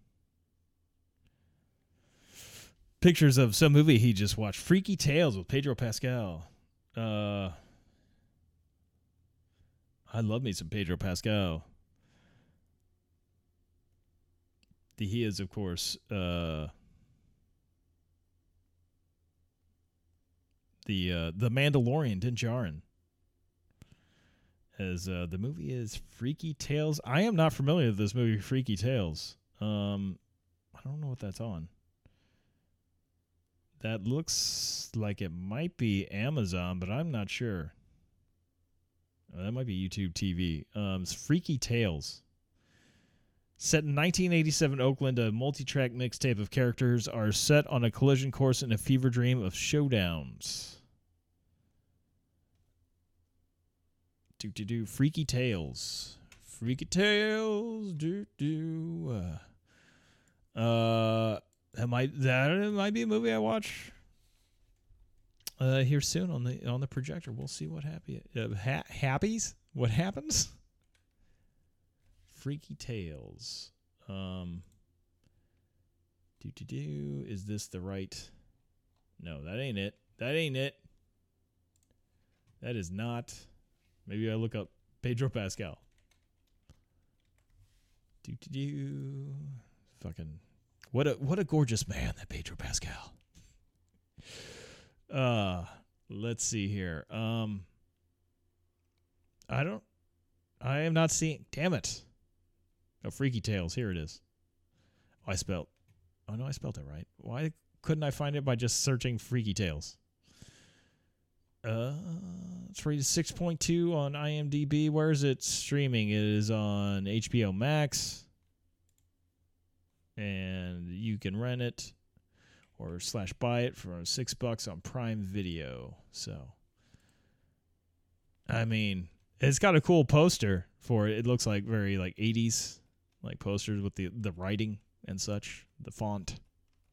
pictures of some movie he just watched. Freaky Tales with Pedro Pascal. I love me some Pedro Pascal. He is, of course, the Mandalorian, Din Djarin. As the movie is Freaky Tales. I am not familiar with this movie, Freaky Tales. I don't know what that's on. That looks like it might be Amazon, but I'm not sure. That might be YouTube TV. It's Freaky Tales. Set in 1987 Oakland, a multi-track mixtape of characters are set on a collision course in a fever dream of showdowns. Freaky Tales. Freaky Tales. That might be a movie I watch here soon on the projector. We'll see what happens. What happens? Freaky Tales. Is this the right? No, that ain't it. That ain't it. That is not. Maybe I look up Pedro Pascal. Fucking what a gorgeous man, that Pedro Pascal. Let's see here. I am not seeing. Damn it. Oh, Freaky Tales. Here it is. I spelled it right. Why couldn't I find it by just searching Freaky Tales? It's rated 6.2 on IMDb. Where is it streaming? It is on HBO Max. And you can rent it or / buy it for $6 on Prime Video. So, I mean, it's got a cool poster for it. It looks like very like 80s like posters with the writing and such, the font.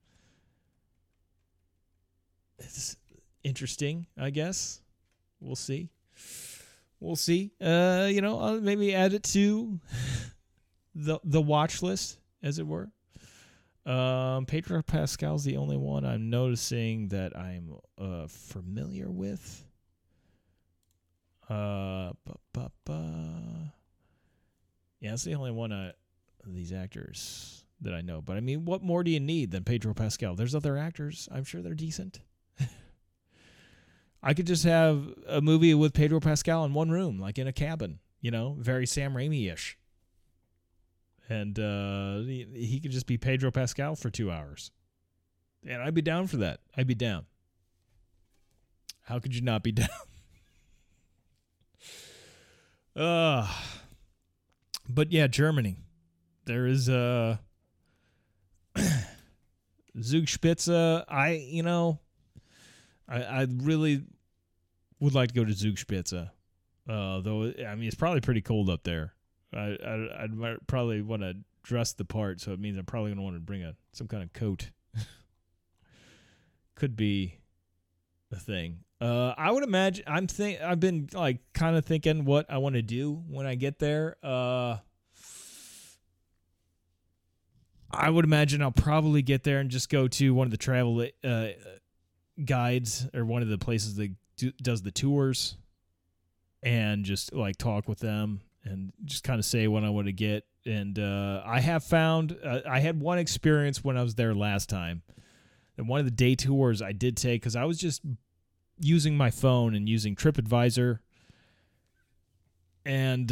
It's interesting, I guess. We'll see. I'll maybe add it to the watch list, as it were. Pedro Pascal's the only one I'm noticing that I'm familiar with. Yeah, that's the only one of these actors that I know. But I mean, what more do you need than Pedro Pascal? There's other actors. I'm sure they're decent. I could just have a movie with Pedro Pascal in one room, like in a cabin, very Sam Raimi-ish. And he could just be Pedro Pascal for 2 hours. And I'd be down for that. I'd be down. How could you not be down? But yeah, Germany. There is Zugspitze. I really would like to go to Zugspitze. Though I mean, it's probably pretty cold up there. I'd probably want to dress the part, so it means I'm probably going to want to bring some kind of coat. Could be a thing. I would imagine. I've been like kind of thinking what I want to do when I get there. I would imagine I'll probably get there and just go to one of the travel guides or one of the places that does the tours, and just like talk with them and just kind of say what I want to get. And I have found I had one experience when I was there last time, and one of the day tours I did take because I was just using my phone and using TripAdvisor and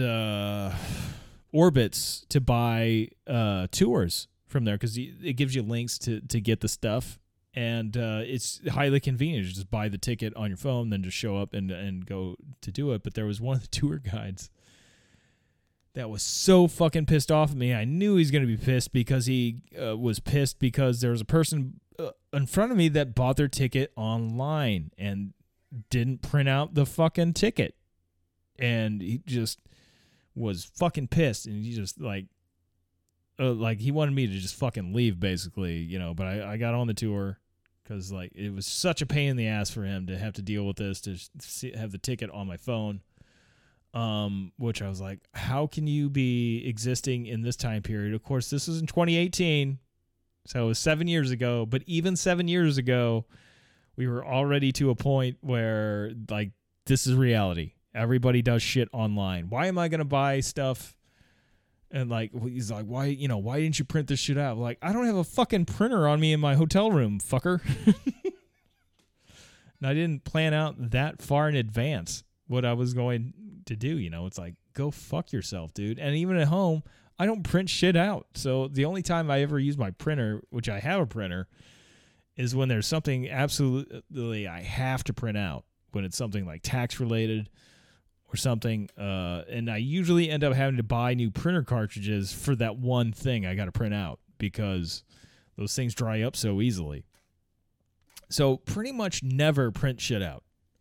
Orbitz to buy tours from there because it gives you links to get the stuff, and it's highly convenient. You just buy the ticket on your phone, then just show up and go to do it. But there was one of the tour guides that was so fucking pissed off at me. I knew he was going to be pissed because he was pissed because there was a person in front of me that bought their ticket online and didn't print out the fucking ticket. And he just was fucking pissed. And he just like he wanted me to just fucking leave basically, but I got on the tour because like it was such a pain in the ass for him to have to deal with this, to have the ticket on my phone. which I was like, how can you be existing in this time period? Of course, this was in 2018, so it was 7 years ago. But even 7 years ago, we were already to a point where, like, this is reality. Everybody does shit online. Why am I going to buy stuff? And, like, he's like, why didn't you print this shit out? Like, I don't have a fucking printer on me in my hotel room, fucker. And I didn't plan out that far in advance what I was going to do. It's like, go fuck yourself, dude. And even at home, I don't print shit out. So the only time I ever use my printer, which I have a printer, is when there's something absolutely I have to print out. When it's something like tax related or something, and I usually end up having to buy new printer cartridges for that one thing I got to print out because those things dry up so easily. So pretty much never print shit out.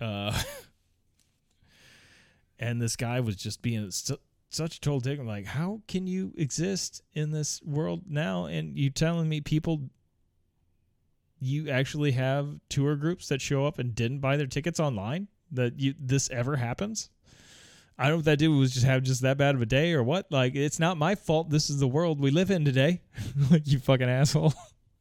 And this guy was just being such a total dick. I'm like, how can you exist in this world now? And you telling me you actually have tour groups that show up and didn't buy their tickets online? This ever happens? I don't know if that dude was just that bad of a day or what. Like, it's not my fault. This is the world we live in today. Like, you fucking asshole.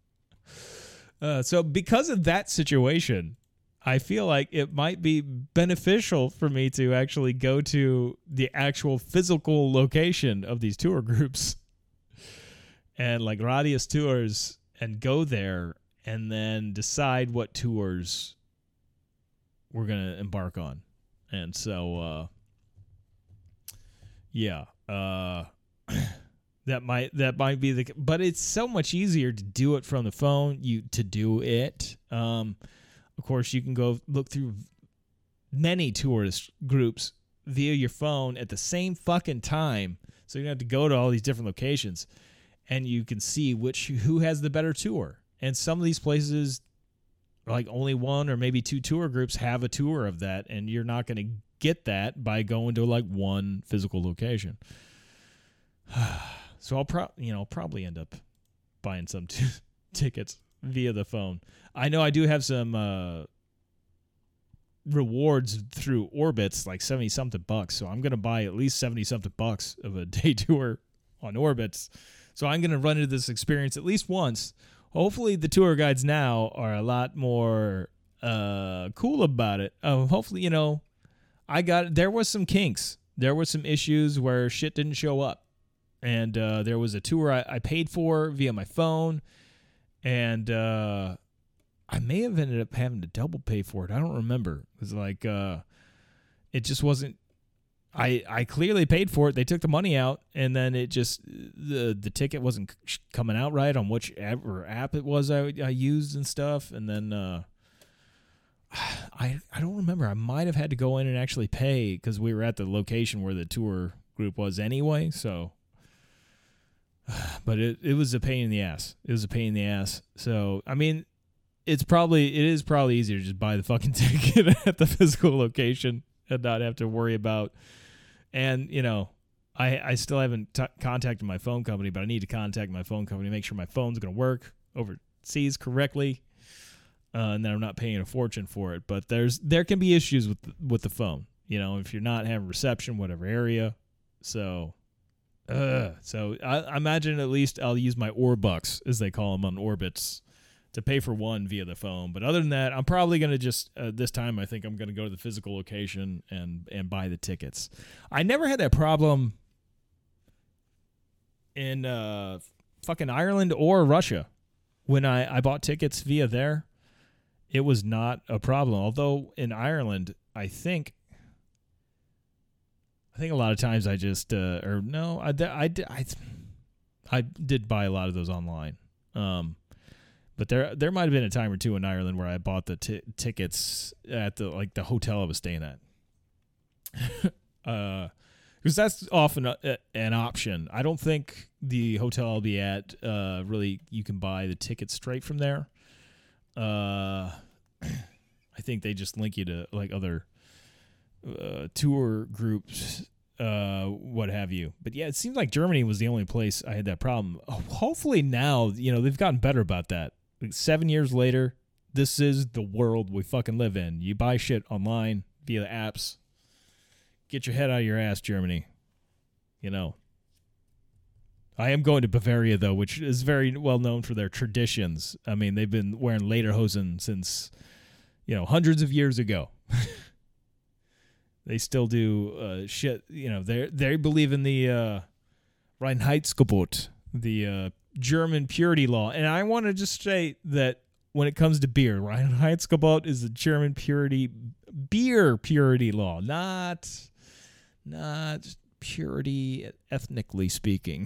So because of that situation, I feel like it might be beneficial for me to actually go to the actual physical location of these tour groups and, like, Radius Tours, and go there and then decide what tours we're going to embark on. And so, yeah, that might be but it's so much easier to do it from the phone. Of course, you can go look through many tourist groups via your phone at the same fucking time. So you don't have to go to all these different locations, and you can see who has the better tour. And some of these places, like, only one or maybe two tour groups have a tour of that, and you're not going to get that by going to, like, one physical location. So I'll probably end up buying some tickets via the phone. I know I do have some rewards through Orbitz, like $70-something bucks. So I'm going to buy at least $70-something bucks of a day tour on Orbitz. So I'm going to run into this experience at least once. Hopefully the tour guides now are a lot more cool about it. Hopefully, there was some kinks. There were some issues where shit didn't show up. And there was a tour I paid for via my phone. And I may have ended up having to double pay for it. I don't remember. It was like, it just wasn't. I clearly paid for it. They took the money out, and then it just the ticket wasn't coming out right on whichever app it was I used and stuff. And then I don't remember. I might have had to go in and actually pay because we were at the location where the tour group was anyway. So, but it was a pain in the ass. It was a pain in the ass. So I mean, it is probably easier to just buy the fucking ticket at the physical location and not have to worry about. And, I still haven't contacted my phone company, but I need to contact my phone company to make sure my phone's going to work overseas correctly, and that I'm not paying a fortune for it. But there can be issues with the phone, if you're not having reception, whatever area. So I imagine at least I'll use my Orbucks, as they call them on Orbitz, to pay for one via the phone. But other than that, I'm probably going to just, this time I think I'm going to go to the physical location and buy the tickets. I never had that problem in fucking Ireland or Russia. When I bought tickets via there, it was not a problem. Although in Ireland, I think a lot of times I just, I did buy a lot of those online. But there might have been a time or two in Ireland where I bought the tickets at the hotel I was staying at, because that's often an option. I don't think the hotel I'll be at really you can buy the tickets straight from there. I think they just link you to like other tour groups, what have you. But yeah, it seems like Germany was the only place I had that problem. Hopefully now, they've gotten better about that. 7 years later, this is the world we fucking live in. You buy shit online via the apps, Get your head out of your ass, Germany. You know. I am going to Bavaria, though, which is very well known for their traditions. I mean, they've been wearing lederhosen since, hundreds of years ago. They still do shit. They believe in the Reinheitsgebot, the German purity law. And I want to just say that when it comes to beer, Reinheitsgebot is the German beer purity law, not purity ethnically speaking.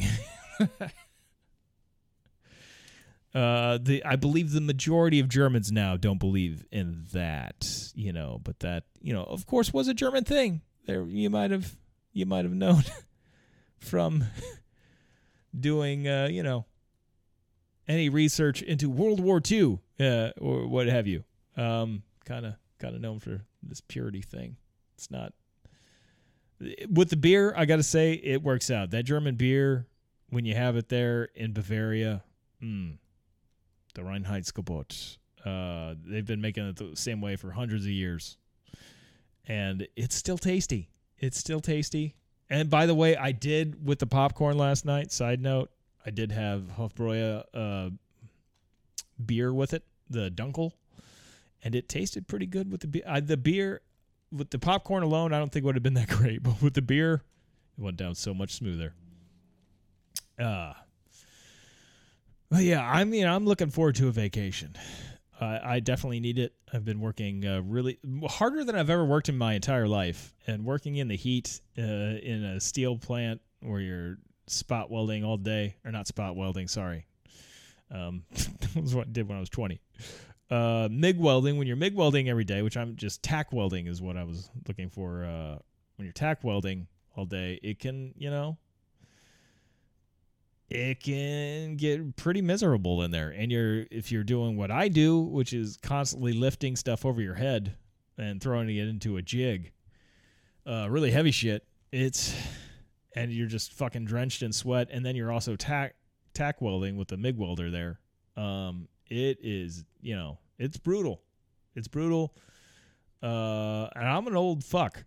I believe the majority of Germans now don't believe in that, but that, of course was a German thing. There you might have known from doing any research into World War II or what have you. Kind of known for this purity thing. It's not with the beer. I got to say it works out. That German beer, when you have it there in Bavaria, the Reinheitsgebot. They've been making it the same way for hundreds of years, and it's still tasty. And by the way, I did with the popcorn last night. Side note, I did have Hofbräu beer with it, the Dunkel, and it tasted pretty good with the beer. The beer with the popcorn alone, I don't think would have been that great, but with the beer, it went down so much smoother. Well, yeah, I mean, I'm looking forward to a vacation. I definitely need it. I've been working really harder than I've ever worked in my entire life, and working in the heat in a steel plant where you're spot welding all day, or not spot welding, sorry. That was what I did when I was 20. MIG welding, when you're MIG welding every day, which I'm just tack welding is what I was looking for. When you're tack welding all day, it can, it can get pretty miserable in there. And if you're doing what I do, which is constantly lifting stuff over your head and throwing it into a jig, really heavy shit, and you're just fucking drenched in sweat, and then you're also tack welding with the MIG welder there. It is, it's brutal. It's brutal. And I'm an old fuck.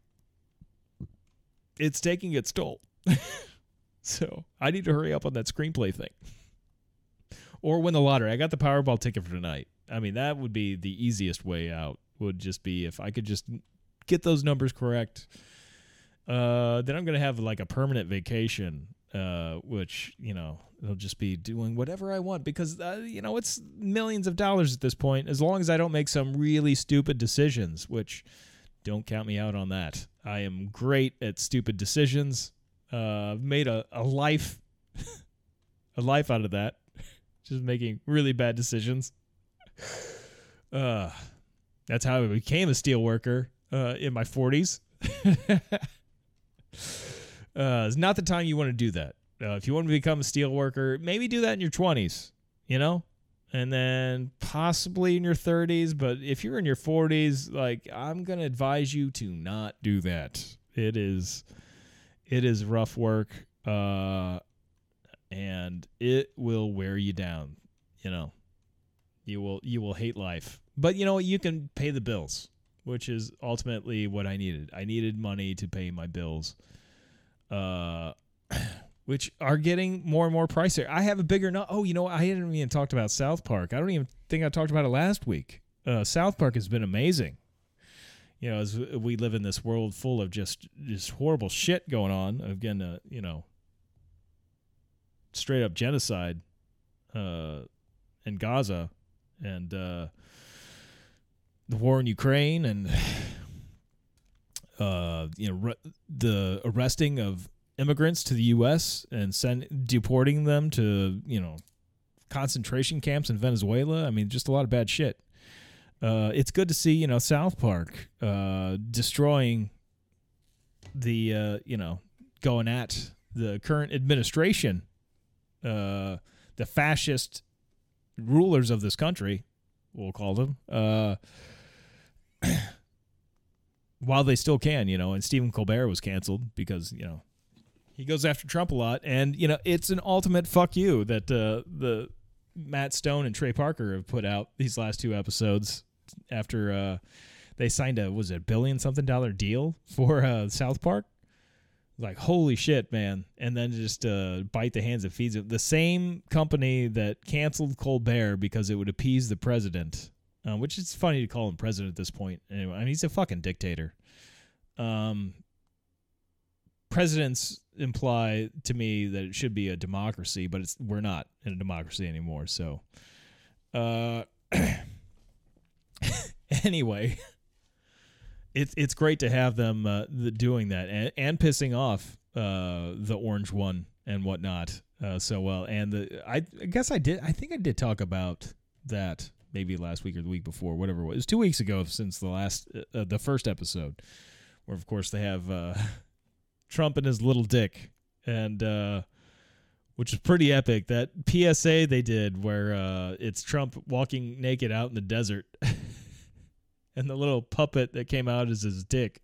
It's taking its toll. So I need to hurry up on that screenplay thing. Or win the lottery. I got the Powerball ticket for tonight. I mean, that would be the easiest way out. Would just be if I could just get those numbers correct. Then I'm going to have like a permanent vacation, which, it'll just be doing whatever I want because, it's millions of dollars at this point, as long as I don't make some really stupid decisions, which don't count me out on that. I am great at stupid decisions. I've made a life out of that, just making really bad decisions. That's how I became a steel worker in my 40s. It's not the time you want to do that. If you want to become a steel worker, maybe do that in your 20s, and then possibly in your 30s. But if you're in your 40s, I'm going to advise you to not do that. It is rough work, and it will wear you down. You will hate life. But you can pay the bills, which is ultimately what I needed. I needed money to pay my bills, which are getting more and more pricier. I have a bigger I hadn't even talked about South Park. I don't even think I talked about it last week. South Park has been amazing. As we live in this world full of just horrible shit going on, again, straight up genocide in Gaza, and the war in Ukraine, and the arresting of immigrants to the U.S. and deporting them to concentration camps in Venezuela. I mean, just a lot of bad shit. It's good to see, South Park destroying the, going at the current administration, the fascist rulers of this country, we'll call them, while they still can, and Stephen Colbert was canceled because, he goes after Trump a lot. And, it's an ultimate fuck you that the Matt Stone and Trey Parker have put out these last two episodes after they signed a $1 billion deal for South Park. Like, holy shit, man. And then just bite the hands that feeds it. The same company that canceled Colbert because it would appease the president, which is funny to call him president at this point. Anyway, I mean, he's a fucking dictator. Presidents imply to me that it should be a democracy, but we're not in a democracy anymore. So, anyway, it's great to have them doing that and pissing off the orange one and whatnot so well. And I guess I think I did talk about that maybe last week or the week before, whatever it was. It was 2 weeks ago since the first episode, where of course they have Trump and his little dick, and which is pretty epic. That PSA they did where it's Trump walking naked out in the desert. And the little puppet that came out is his dick.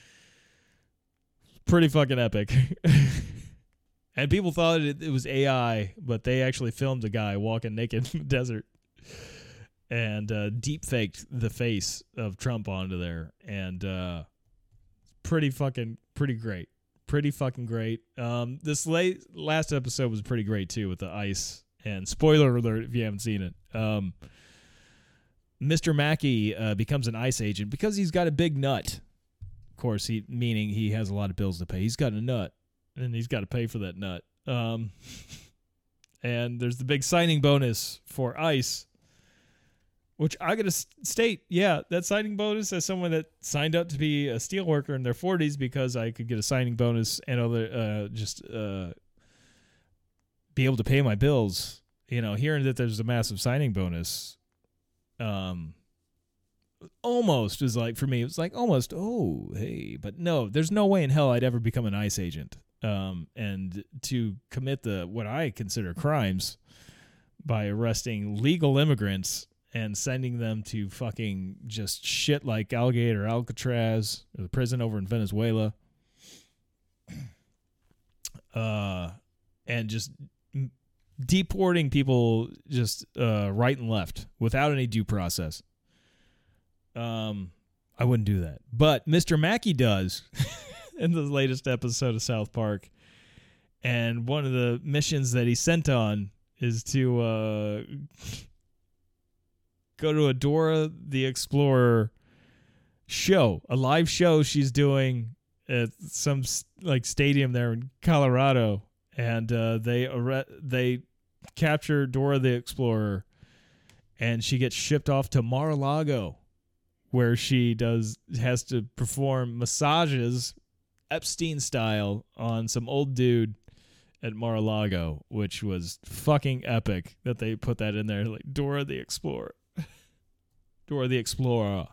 Pretty fucking epic. And people thought it was AI, but they actually filmed a guy walking naked in the desert and deep faked the face of Trump onto there. And pretty great. Pretty fucking great. This last episode was pretty great too, with the ice. And spoiler alert if you haven't seen it. Mr. Mackey becomes an ICE agent because he's got a big nut. Of course, meaning he has a lot of bills to pay. He's got a nut, and he's got to pay for that nut. And there's the big signing bonus for ICE, which I got to state, yeah, that signing bonus as someone that signed up to be a steel worker in their 40s because I could get a signing bonus and other be able to pay my bills. You know, hearing that there's a massive signing bonus. Almost is like, for me, it was like almost, oh, hey, but no, there's no way in hell I'd ever become an ICE agent. And to commit what I consider crimes by arresting legal immigrants and sending them to fucking just shit like Alligator Alcatraz or the prison over in Venezuela. And just deporting people just right and left without any due process. I wouldn't do that. But Mr. Mackey does in the latest episode of South Park. And one of the missions that he's sent on is to go to a Dora the Explorer show, a live show she's doing at some like stadium there in Colorado. And they capture Dora the Explorer, and she gets shipped off to Mar-a-Lago, where she has to perform massages, Epstein style, on some old dude at Mar-a-Lago, which was fucking epic that they put that in there, like Dora the Explorer. Dora the Explorer.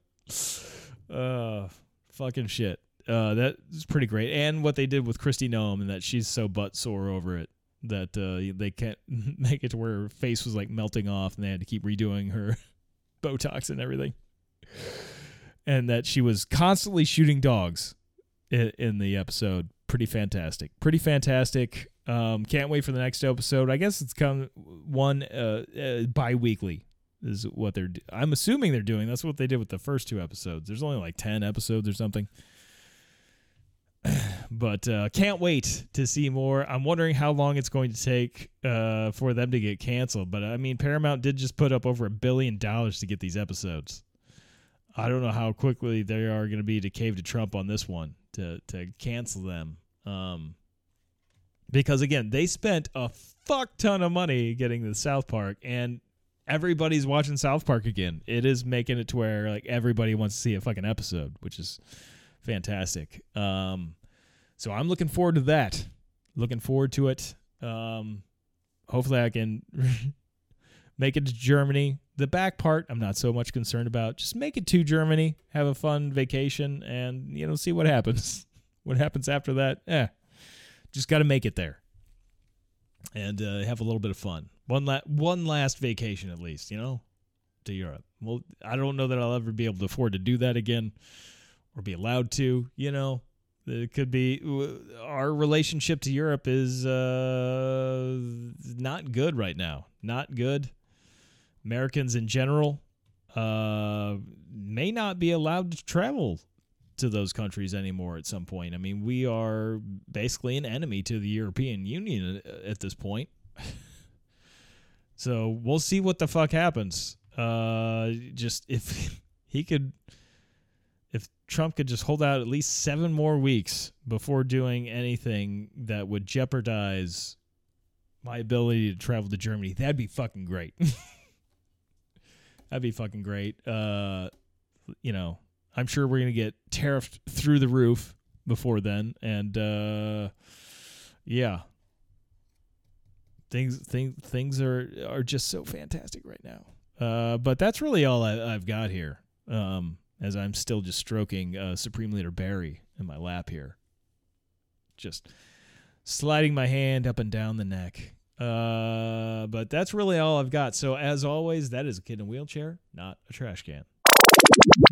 Fucking shit. That's pretty great. And what they did with Kristi Noem, and that she's so butt sore over it that they can't make it to where her face was like melting off, and they had to keep redoing her Botox and everything. And that she was constantly shooting dogs in the episode. Pretty fantastic. Pretty fantastic. Can't wait for the next episode. I guess it's bi-weekly is what I'm assuming they're doing. That's what they did with the first 2 episodes. There's only like 10 episodes or something. But can't wait to see more. I'm wondering how long it's going to take for them to get canceled. But, I mean, Paramount did just put up over $1 billion to get these episodes. I don't know how quickly they are going to be to cave to Trump on this one, to cancel them. Because, again, they spent a fuck ton of money getting the South Park, and everybody's watching South Park again. It is making it to where like everybody wants to see a fucking episode, which is fantastic. So I'm looking forward to that. Looking forward to it. Hopefully I can make it to Germany. The back part I'm not so much concerned about. Just make it to Germany, have a fun vacation, and see what happens. What happens after that? Just got to make it there and have a little bit of fun. One last vacation at least, to Europe. Well, I don't know that I'll ever be able to afford to do that again or be allowed to, It could be our relationship to Europe is not good right now. Not good. Americans in general may not be allowed to travel to those countries anymore at some point. I mean, we are basically an enemy to the European Union at this point. So we'll see what the fuck happens. Just if Trump could just hold out at least 7 more weeks before doing anything that would jeopardize my ability to travel to Germany, that'd be fucking great. That'd be fucking great. I'm sure we're going to get tariffed through the roof before then. And, yeah. Things are just so fantastic right now. But that's really all I've got here. As I'm still just stroking Supreme Leader Barry in my lap here. Just sliding my hand up and down the neck. But that's really all I've got. So as always, that is a kid in a wheelchair, not a trash can.